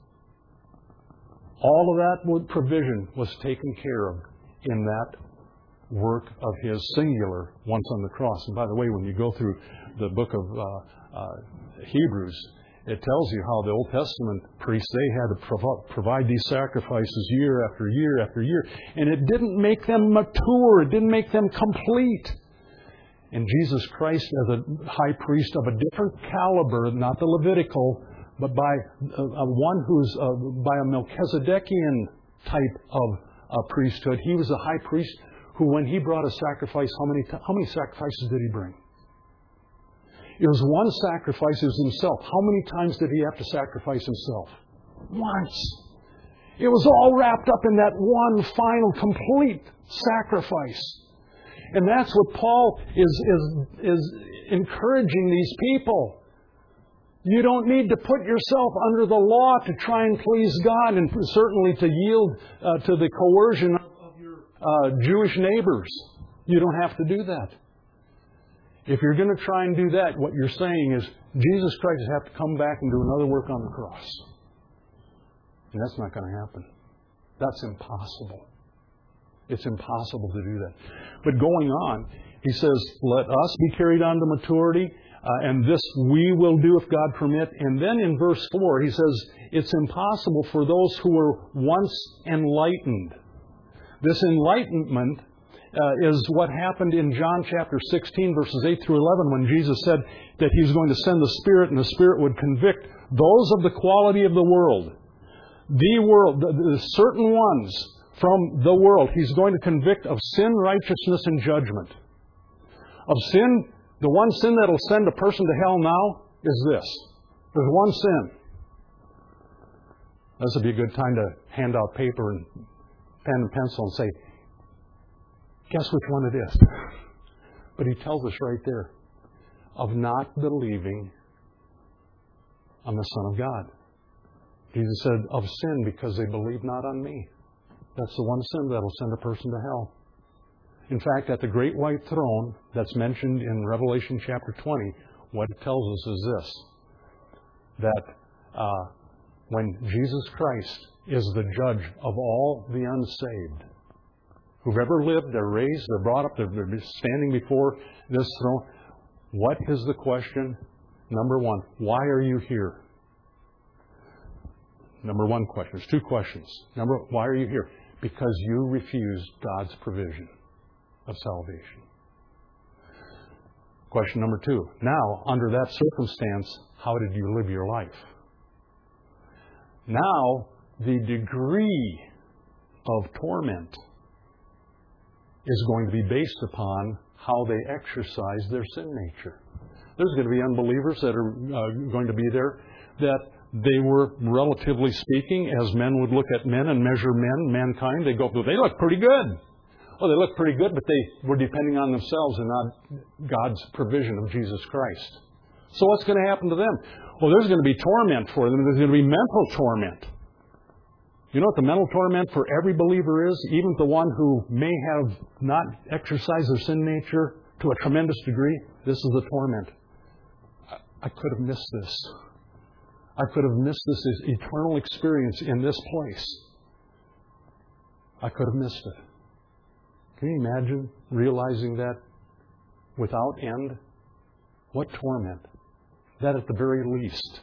All of that provision was taken care of in that work of His singular once on the cross. And by the way, when you go through the book of Hebrews, it tells you how the Old Testament priests, they had to provide these sacrifices year after year after year. And it didn't make them mature. It didn't make them complete. And Jesus Christ, as a high priest of a different caliber, not the Levitical, but by one who's by a Melchizedekian type of priesthood. He was a high priest who, when He brought a sacrifice, how many sacrifices did He bring? It was one sacrifice. It was Himself. How many times did He have to sacrifice Himself? Once. It was all wrapped up in that one final, complete sacrifice. And that's what Paul is encouraging these people. You don't need to put yourself under the law to try and please God, and certainly to yield to the coercion of your Jewish neighbors. You don't have to do that. If you're going to try and do that, what you're saying is Jesus Christ has to come back and do another work on the cross. And that's not going to happen. That's impossible. It's impossible to do that. But going on, he says, let us be carried on to maturity, and this we will do if God permit. And then in verse 4, he says, it's impossible for those who were once enlightened. This enlightenment is what happened in John chapter 16, verses 8 through 11, when Jesus said that He was going to send the Spirit, and the Spirit would convict those of the quality of the world. The world, the certain ones from the world. He's going to convict of sin, righteousness, and judgment. Of sin, the one sin that will send a person to hell now is this. There's one sin. This would be a good time to hand out paper and pen and pencil and say, guess which one it is? But He tells us right there, of not believing on the Son of God. Jesus said, of sin, because they believe not on me. That's the one sin that will send a person to hell. In fact, at the great white throne that's mentioned in Revelation chapter 20, what it tells us is this, that when Jesus Christ is the judge of all the unsaved, who've ever lived, they're raised, they're brought up, they're standing before this throne. What is the question? Number one, why are you here? Number one question. There's two questions. Why are you here? Because you refused God's provision of salvation. Question number two. Now, under that circumstance, how did you live your life? Now, the degree of torment is going to be based upon how they exercise their sin nature. There's going to be unbelievers that are going to be there that they were, relatively speaking, as men would look at men and measure mankind, they go, well, they look pretty good. Well, they look pretty good, but they were depending on themselves and not God's provision of Jesus Christ. So what's going to happen to them? Well, there's going to be torment for them. There's going to be mental torment. You know what the mental torment for every believer is? Even the one who may have not exercised their sin nature to a tremendous degree, this is the torment. I could have missed this. I could have missed this eternal experience in this place. I could have missed it. Can you imagine realizing that without end? What torment? That at the very least.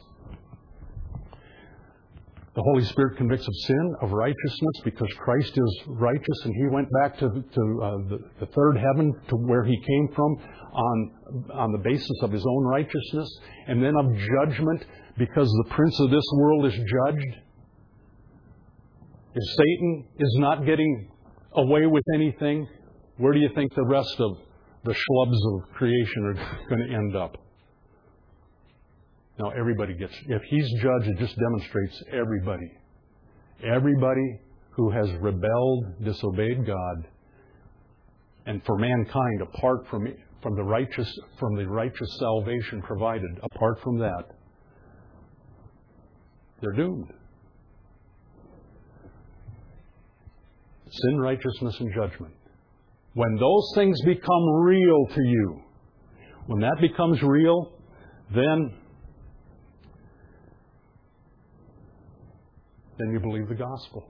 The Holy Spirit convicts of sin, of righteousness, because Christ is righteous and He went back to the third heaven, to where He came from, on the basis of His own righteousness, and then of judgment, because the prince of this world is judged. If Satan is not getting away with anything, where do you think the rest of the schlubs of creation are going to end up? Now, everybody gets... If He's judge, it just demonstrates everybody. Everybody who has rebelled, disobeyed God, and for mankind, apart from the righteous salvation provided, apart from that, they're doomed. Sin, righteousness, and judgment. When those things become real to you, when that becomes real, then you believe the gospel.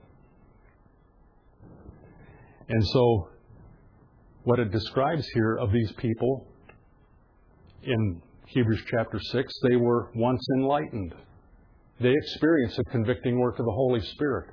And so, what it describes here of these people in Hebrews chapter 6, they were once enlightened. They experienced the convicting work of the Holy Spirit.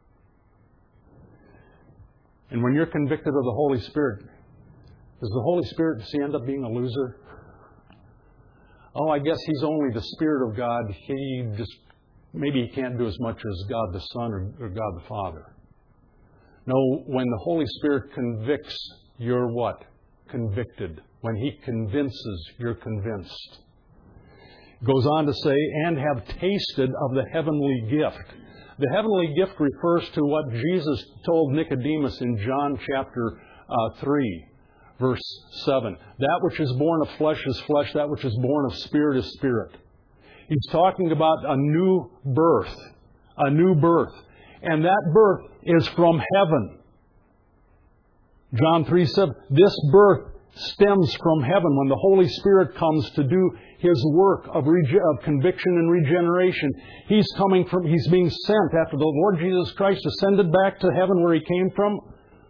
And when you're convicted of the Holy Spirit, does the Holy Spirit end up being a loser? Oh, I guess He's only the Spirit of God. Maybe He can't do as much as God the Son or God the Father. No, when the Holy Spirit convicts, you're what? Convicted. When He convinces, you're convinced. Goes on to say, and have tasted of the heavenly gift. The heavenly gift refers to what Jesus told Nicodemus in John chapter 3, verse 7. That which is born of flesh is flesh, that which is born of spirit is spirit. He's talking about a new birth. A new birth. And that birth is from heaven. John 3:7. This birth stems from heaven when the Holy Spirit comes to do His work of conviction and regeneration. He's being sent after the Lord Jesus Christ ascended back to heaven where He came from.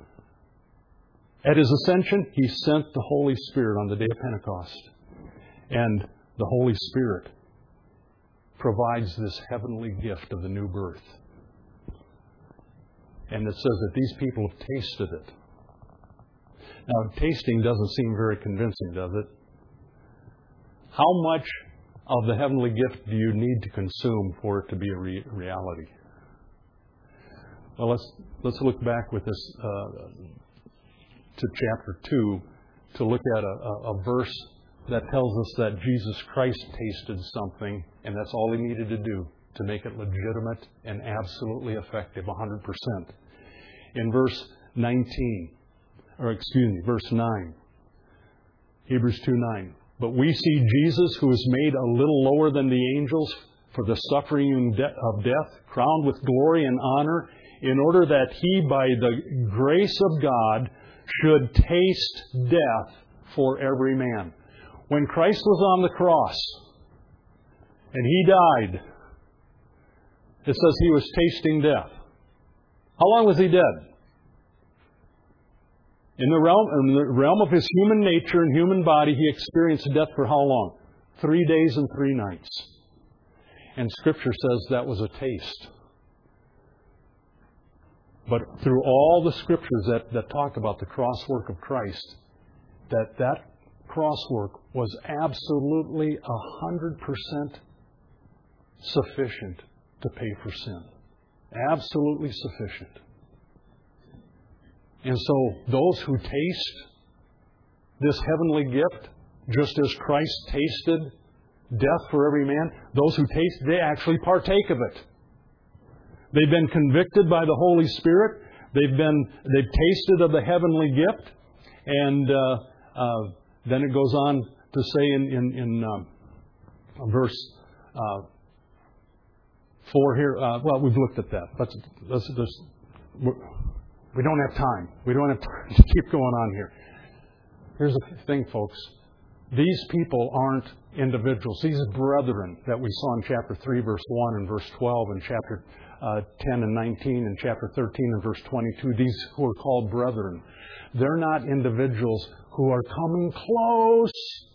At His ascension, He sent the Holy Spirit on the day of Pentecost. And the Holy Spirit provides this heavenly gift of the new birth. And it says that these people have tasted it. Now, tasting doesn't seem very convincing, does it? How much of the heavenly gift do you need to consume for it to be a reality? Well, let's look back with this to chapter 2 to look at a verse that tells us that Jesus Christ tasted something, and that's all He needed to do to make it legitimate and absolutely effective, 100%. In verse 9, Hebrews 2:9. But we see Jesus, who is made a little lower than the angels for the suffering of death, crowned with glory and honor, in order that He, by the grace of God, should taste death for every man. When Christ was on the cross and He died, it says He was tasting death. How long was He dead? In the realm of His human nature and human body, He experienced death for how long? 3 days and 3 nights. And Scripture says that was a taste. But through all the Scriptures that talk about the cross work of Christ, that cross work was absolutely 100% sufficient to pay for sin. Absolutely sufficient. And so those who taste this heavenly gift, just as Christ tasted death for every man, those who taste, they actually partake of it. They've been convicted by the Holy Spirit. They've tasted of the heavenly gift. And then it goes on to say in verse 4 here. Well, we've looked at that. We don't have time. We don't have time to keep going on here. Here's the thing, folks. These people aren't individuals. These brethren that we saw in chapter 3, verse 1 and verse 12, and chapter 10 and 19, and chapter 13 and verse 22, these who are called brethren, they're not individuals who are coming close.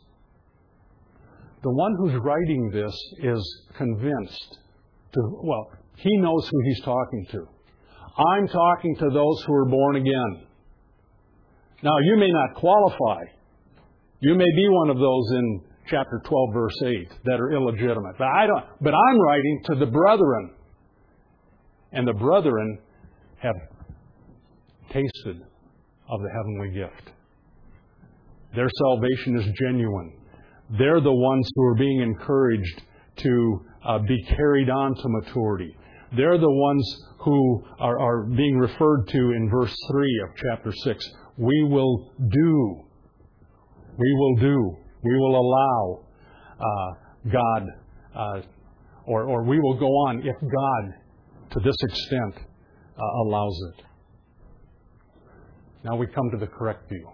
The one who's writing this is convinced he knows who he's talking to. I'm talking to those who are born again. Now, you may not qualify. You may be one of those in chapter 12, verse 8 that are illegitimate. But I'm writing to the brethren. And the brethren have tasted of the heavenly gift. Their salvation is genuine. They're the ones who are being encouraged to be carried on to maturity. They're the ones who are being referred to in verse 3 of chapter 6. We will do. We will do. We will allow God, or we will go on if God, to this extent, allows it. Now we come to the correct view.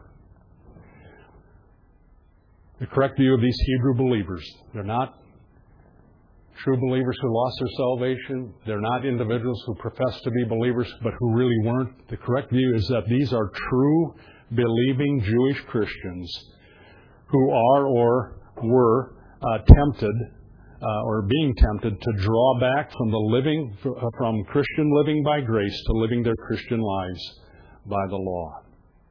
The correct view of these Hebrew believers. They're not true believers who lost their salvation. They're not individuals who profess to be believers but who really weren't. The correct view is that these are true, believing Jewish Christians who are or were tempted or being tempted to draw back from Christian living by grace to living their Christian lives by the law.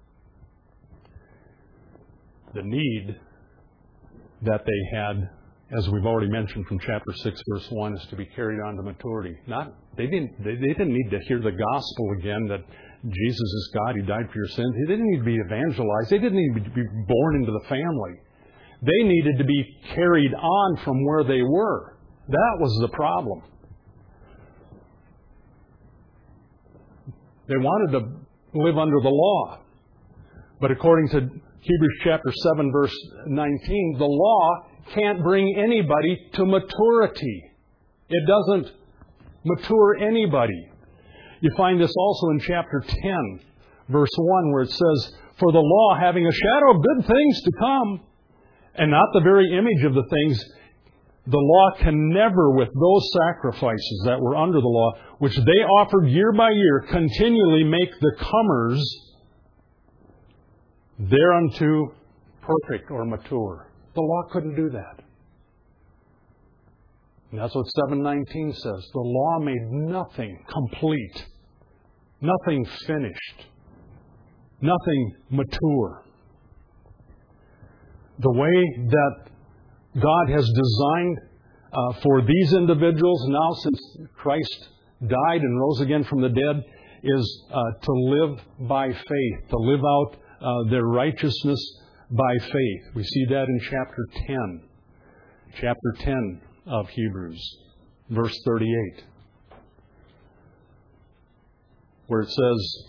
The need that they had, as we've already mentioned from chapter 6, verse 1, is to be carried on to maturity. They didn't need to hear the gospel again that Jesus is God, He died for your sins. They didn't need to be evangelized. They didn't need to be born into the family. They needed to be carried on from where they were. That was the problem. They wanted to live under the law. But according to Hebrews chapter 7, verse 19, the law can't bring anybody to maturity. It doesn't mature anybody. You find this also in chapter 10, verse 1, where it says, "For the law, having a shadow of good things to come, and not the very image of the things, the law can never, with those sacrifices that were under the law, which they offered year by year, continually make the comers thereunto perfect or mature." The law couldn't do that. And that's what 7:19 says. The law made nothing complete, nothing finished, nothing mature. The way that God has designed for these individuals now, since Christ died and rose again from the dead, is to live by faith, to live out their righteousness by faith. We see that in chapter 10 of Hebrews, verse 38, where it says,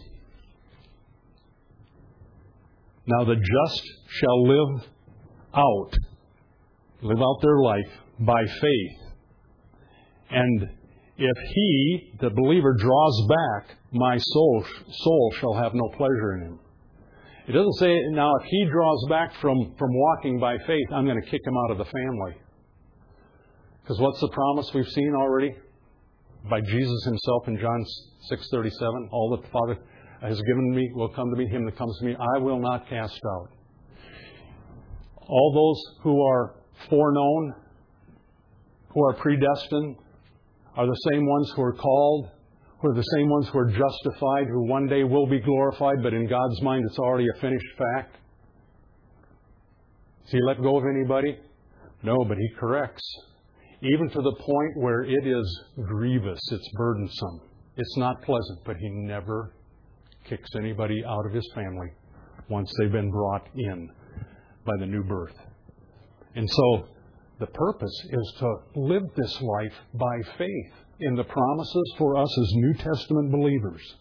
"Now the just shall live out their life by faith. And if he, the believer, draws back, my soul shall have no pleasure in him." It doesn't say, now, if he draws back from walking by faith, I'm going to kick him out of the family. Because what's the promise we've seen already? By Jesus Himself in John 6:37, "All that the Father has given me will come to me. Him that comes to me, I will not cast out." All those who are foreknown, who are predestined, are the same ones who are called, who are the same ones who are justified, who one day will be glorified, but in God's mind it's already a finished fact. Does He let go of anybody? No, but He corrects. even to the point where it is grievous, it's burdensome. It's not pleasant, but He never kicks anybody out of His family once they've been brought in by the new birth. And so the purpose is to live this life by faith in the promises for us as New Testament believers.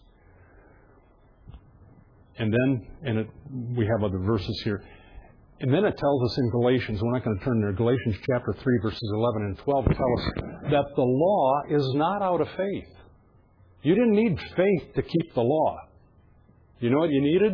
And then, we have other verses here. And then it tells us in Galatians, we're not going to turn there, Galatians chapter 3, verses 11 and 12 tell us that the law is not out of faith. You didn't need faith to keep the law. You know what you needed?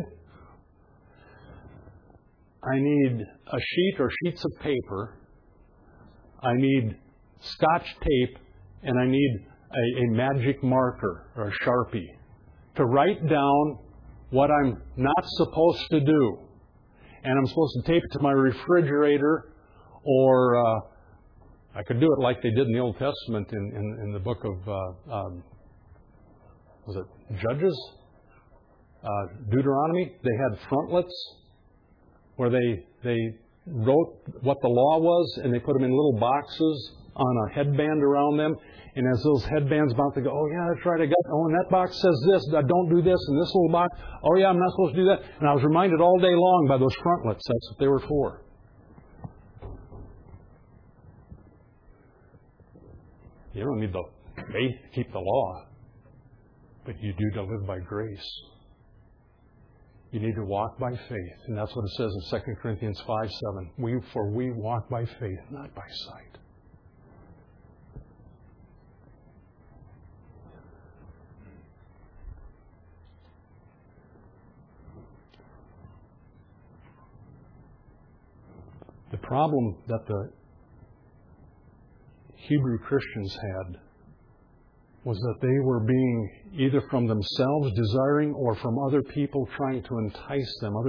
I need a sheet or sheets of paper. I need Scotch tape, and I need a magic marker or a Sharpie to write down what I'm not supposed to do. And I'm supposed to tape it to my refrigerator, or I could do it like they did in the Old Testament in the book of, was it Judges? Deuteronomy. They had frontlets where they wrote what the law was, and they put them in little boxes on a headband around them. And as those headbands about to go, oh yeah, that's right, I got, oh, and that box says this, don't do this, and this little box, oh yeah, I'm not supposed to do that. And I was reminded all day long by those frontlets, that's what they were for. You don't need the faith to keep the law, but you do to live by grace. You need to walk by faith, and that's what it says in 2 Corinthians 5:7. For we walk by faith, not by sight. The problem that the Hebrew Christians had was that they were being, either from themselves desiring or from other people trying to entice them, other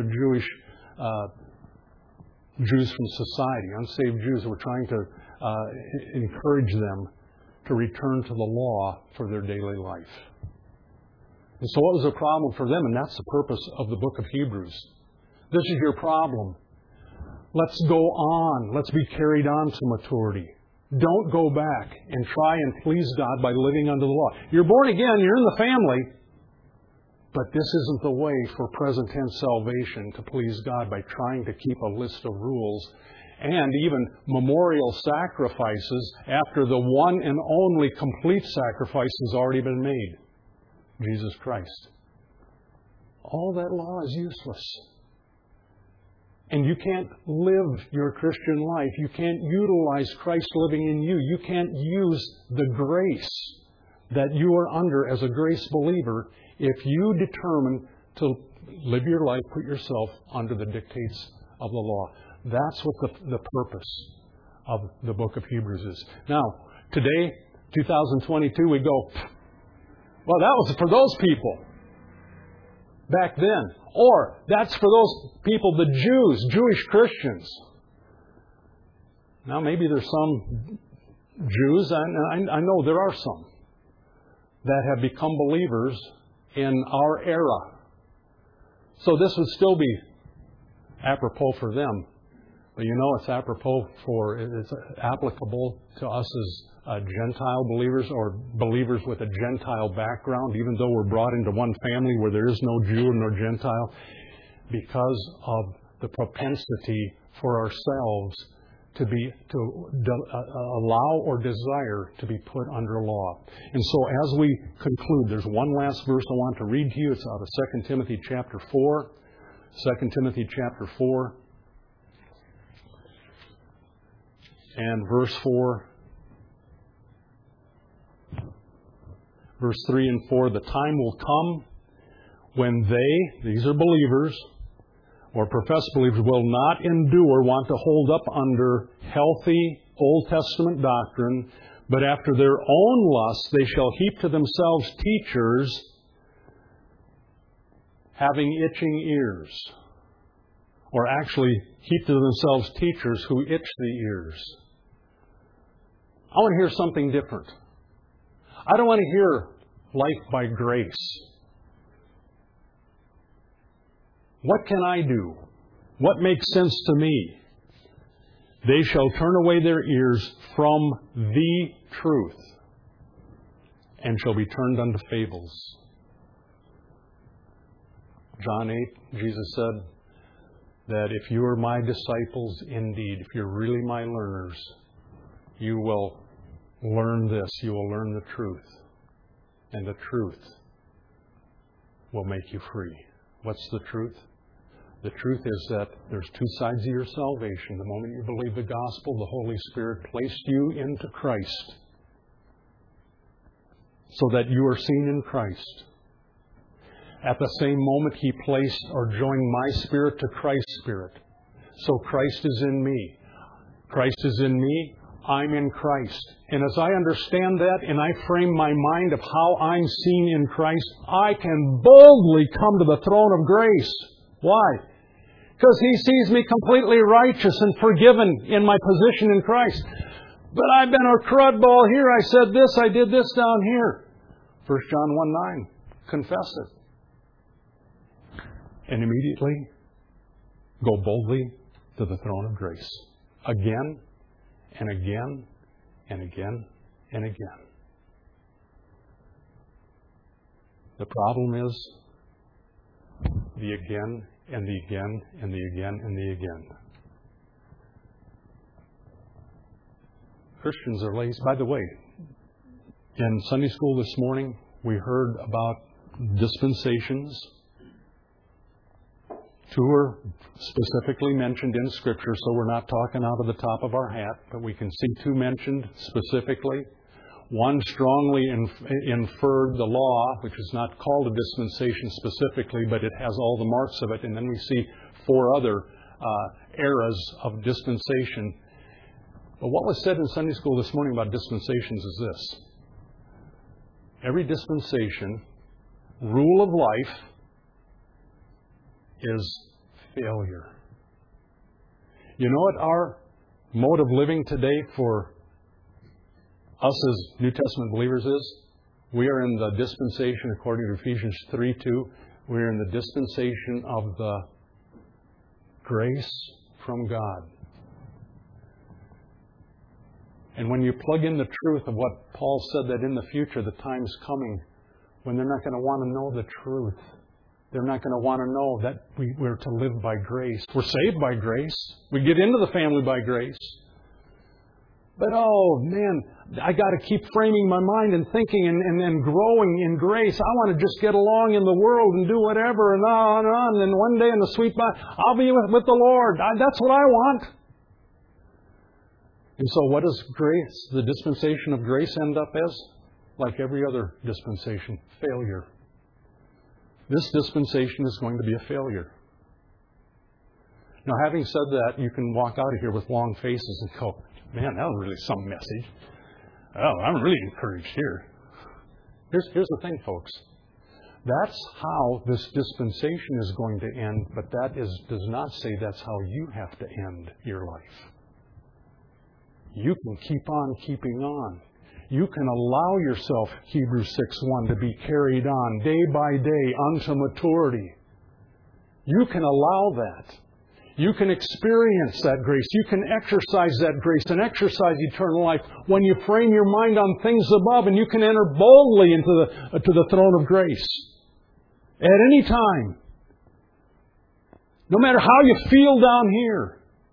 Jews from society, unsaved Jews who were trying to encourage them to return to the law for their daily life. And so what was the problem for them? And that's the purpose of the book of Hebrews. This is your problem. Let's go on. Let's be carried on to maturity. Don't go back and try and please God by living under the law. You're born again. You're in the family. But this isn't the way for present tense salvation to please God by trying to keep a list of rules and even memorial sacrifices after the one and only complete sacrifice has already been made, Jesus Christ. All that law is useless. And you can't live your Christian life. You can't utilize Christ living in you. You can't use the grace that you are under as a grace believer if you determine to live your life, put yourself under the dictates of the law. That's what the purpose of the book of Hebrews is. Now, today, 2022, we go, well, that was for those people back then. Or that's for those people, the Jews, Jewish Christians. Now maybe there's some Jews, and I know there are some, that have become believers in our era. So this would still be apropos for them. But you know, it's applicable to us as Gentile believers or believers with a Gentile background, even though we're brought into one family where there is no Jew nor Gentile, because of the propensity for ourselves to allow or desire to be put under law. And so as we conclude, there's one last verse I want to read to you. It's out of 2 Timothy chapter 4. 2 Timothy chapter 4 and verse 4. Verse 3 and 4, the time will come when these are believers, or professed believers, will not endure, want to hold up under healthy Old Testament doctrine, but after their own lusts they shall heap to themselves teachers having itching ears. Or actually, heap to themselves teachers who itch the ears. I want to hear something different. I don't want to hear life by grace. What can I do? What makes sense to me? They shall turn away their ears from the truth and shall be turned unto fables. John 8, Jesus said that if you are my disciples indeed, if you're really my learners, you will learn this. You will learn the truth. And the truth will make you free. What's the truth? The truth is that there's two sides of your salvation. The moment you believe the gospel, the Holy Spirit placed you into Christ so that you are seen in Christ. At the same moment, He placed or joined my spirit to Christ's spirit. So Christ is in me. Christ is in me. I'm in Christ. And as I understand that and I frame my mind of how I'm seen in Christ, I can boldly come to the throne of grace. Why? Because He sees me completely righteous and forgiven in my position in Christ. But I've been a crudball here. I said this, I did this down here. 1 John 1:9. Confess it. And immediately go boldly to the throne of grace. Again and again and again and again. The problem is the again and the again and the again and the again. Christians are lazy. By the way, in Sunday school this morning, we heard about dispensations. Two are specifically mentioned in Scripture, so we're not talking out of the top of our hat, but we can see two mentioned specifically. One strongly inferred the law, which is not called a dispensation specifically, but it has all the marks of it. And then we see four other eras of dispensation. But what was said in Sunday school this morning about dispensations is this. Every dispensation, rule of life, is failure. You know what our mode of living today for us as New Testament believers is? We are in the dispensation, according to Ephesians 3:2, we are in the dispensation of the grace from God. And when you plug in the truth of what Paul said, that in the future the time's coming when they're not going to want to know the truth. They're not going to want to know that we're to live by grace. We're saved by grace. We get into the family by grace. But, oh, man, I got to keep framing my mind and thinking and growing in grace. I want to just get along in the world and do whatever and on and on. And one day in the sweet by, I'll be with the Lord. That's what I want. And so what does grace, the dispensation of grace, end up as? Like every other dispensation, failure. This dispensation is going to be a failure. Now, having said that, you can walk out of here with long faces and go, man, that was really some message. Oh, I'm really encouraged here. Here's the thing, folks. That's how this dispensation is going to end, but that does not say that's how you have to end your life. You can keep on keeping on. You can allow yourself, Hebrews 6:1, to be carried on day by day unto maturity. You can allow that. You can experience that grace. You can exercise that grace and exercise eternal life when you frame your mind on things above, and you can enter boldly to the throne of grace at any time. No matter how you feel down here.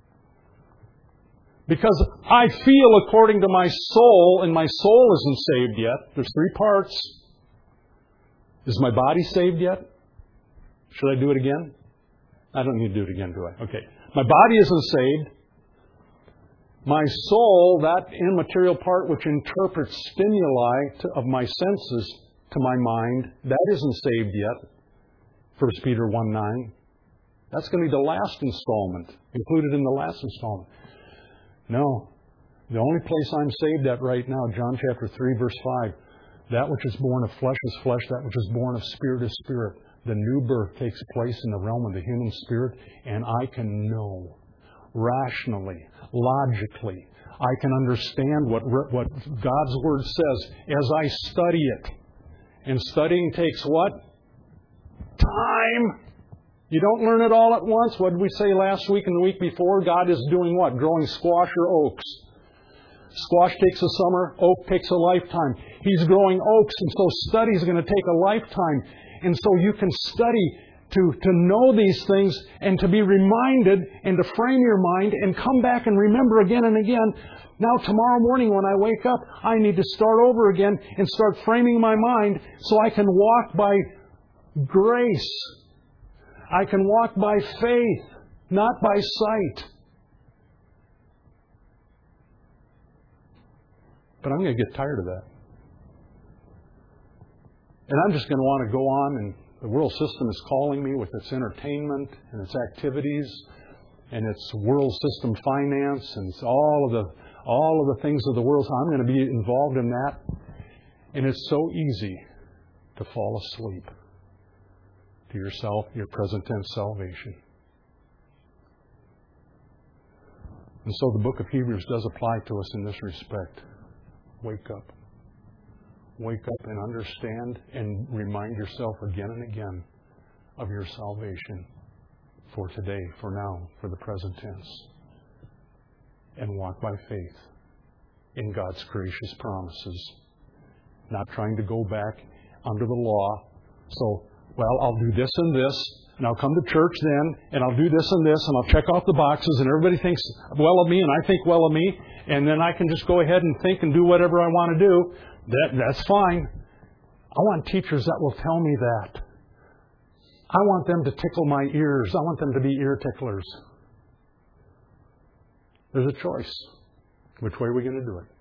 Because I feel according to my soul, and my soul isn't saved yet. There's three parts. Is my body saved yet? Should I do it again? I don't need to do it again, do I? Okay. My body isn't saved. My soul, that immaterial part which interprets stimuli of my senses to my mind, that isn't saved yet. 1 Peter 1:9. That's going to be the last installment, included in the last installment. No. The only place I'm saved at right now, John chapter 3, verse 5, that which is born of flesh is flesh, that which is born of spirit is spirit. The new birth takes place in the realm of the human spirit, and I can know rationally, logically. I can understand what God's Word says as I study it. And studying takes what? Time. You don't learn it all at once. What did we say last week and the week before? God is doing what? Growing squash or oaks? Squash takes a summer, oak takes a lifetime. He's growing oaks, and so study is going to take a lifetime. And so you can study to know these things and to be reminded and to frame your mind and come back and remember again and again. Now tomorrow morning when I wake up, I need to start over again and start framing my mind so I can walk by grace. I can walk by faith, not by sight. But I'm going to get tired of that. And I'm just going to want to go on, and the world system is calling me with its entertainment and its activities and its world system finance and all of the things of the world. So I'm going to be involved in that. And it's so easy to fall asleep to yourself, your present tense salvation. And so the book of Hebrews does apply to us in this respect. Wake up. Wake up and understand and remind yourself again and again of your salvation for today, for now, for the present tense. And walk by faith in God's gracious promises. Not trying to go back under the law. So, well, I'll do this and this, and I'll come to church then, and I'll do this and this, and I'll check off the boxes, and everybody thinks well of me, and I think well of me, and then I can just go ahead and think and do whatever I want to do. That's fine. I want teachers that will tell me that. I want them to tickle my ears. I want them to be ear ticklers. There's a choice. Which way are we going to do it?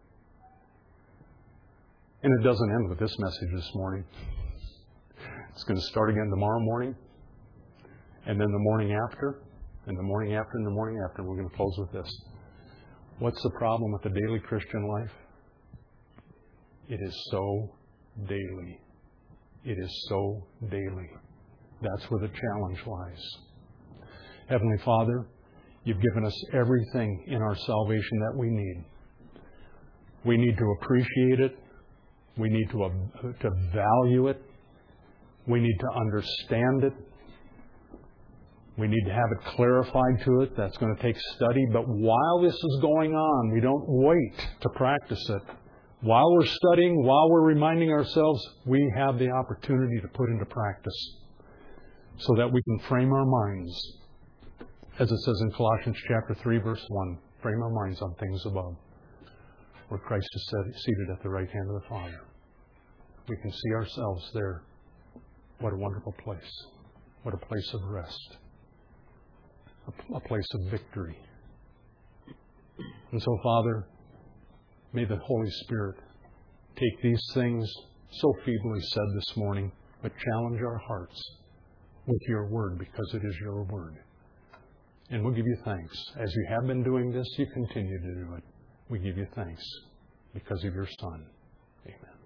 And it doesn't end with this message this morning. It's going to start again tomorrow morning, and then the morning after, and the morning after, and the morning after. We're going to close with this. What's the problem with the daily Christian life? It is so daily. It is so daily. That's where the challenge lies. Heavenly Father, You've given us everything in our salvation that we need. We need to appreciate it. We need to value it. We need to understand it. We need to have it clarified to it. That's going to take study. But while this is going on, we don't wait to practice it. While we're studying, while we're reminding ourselves, we have the opportunity to put into practice so that we can frame our minds. As it says in Colossians chapter 3, verse 1, frame our minds on things above, where Christ is seated at the right hand of the Father. We can see ourselves there. What a wonderful place. What a place of rest. A place of victory. And so, Father, may the Holy Spirit take these things so feebly said this morning, but challenge our hearts with your word, because it is your word. And we'll give you thanks. As you have been doing this, you continue to do it. We give you thanks because of your Son. Amen.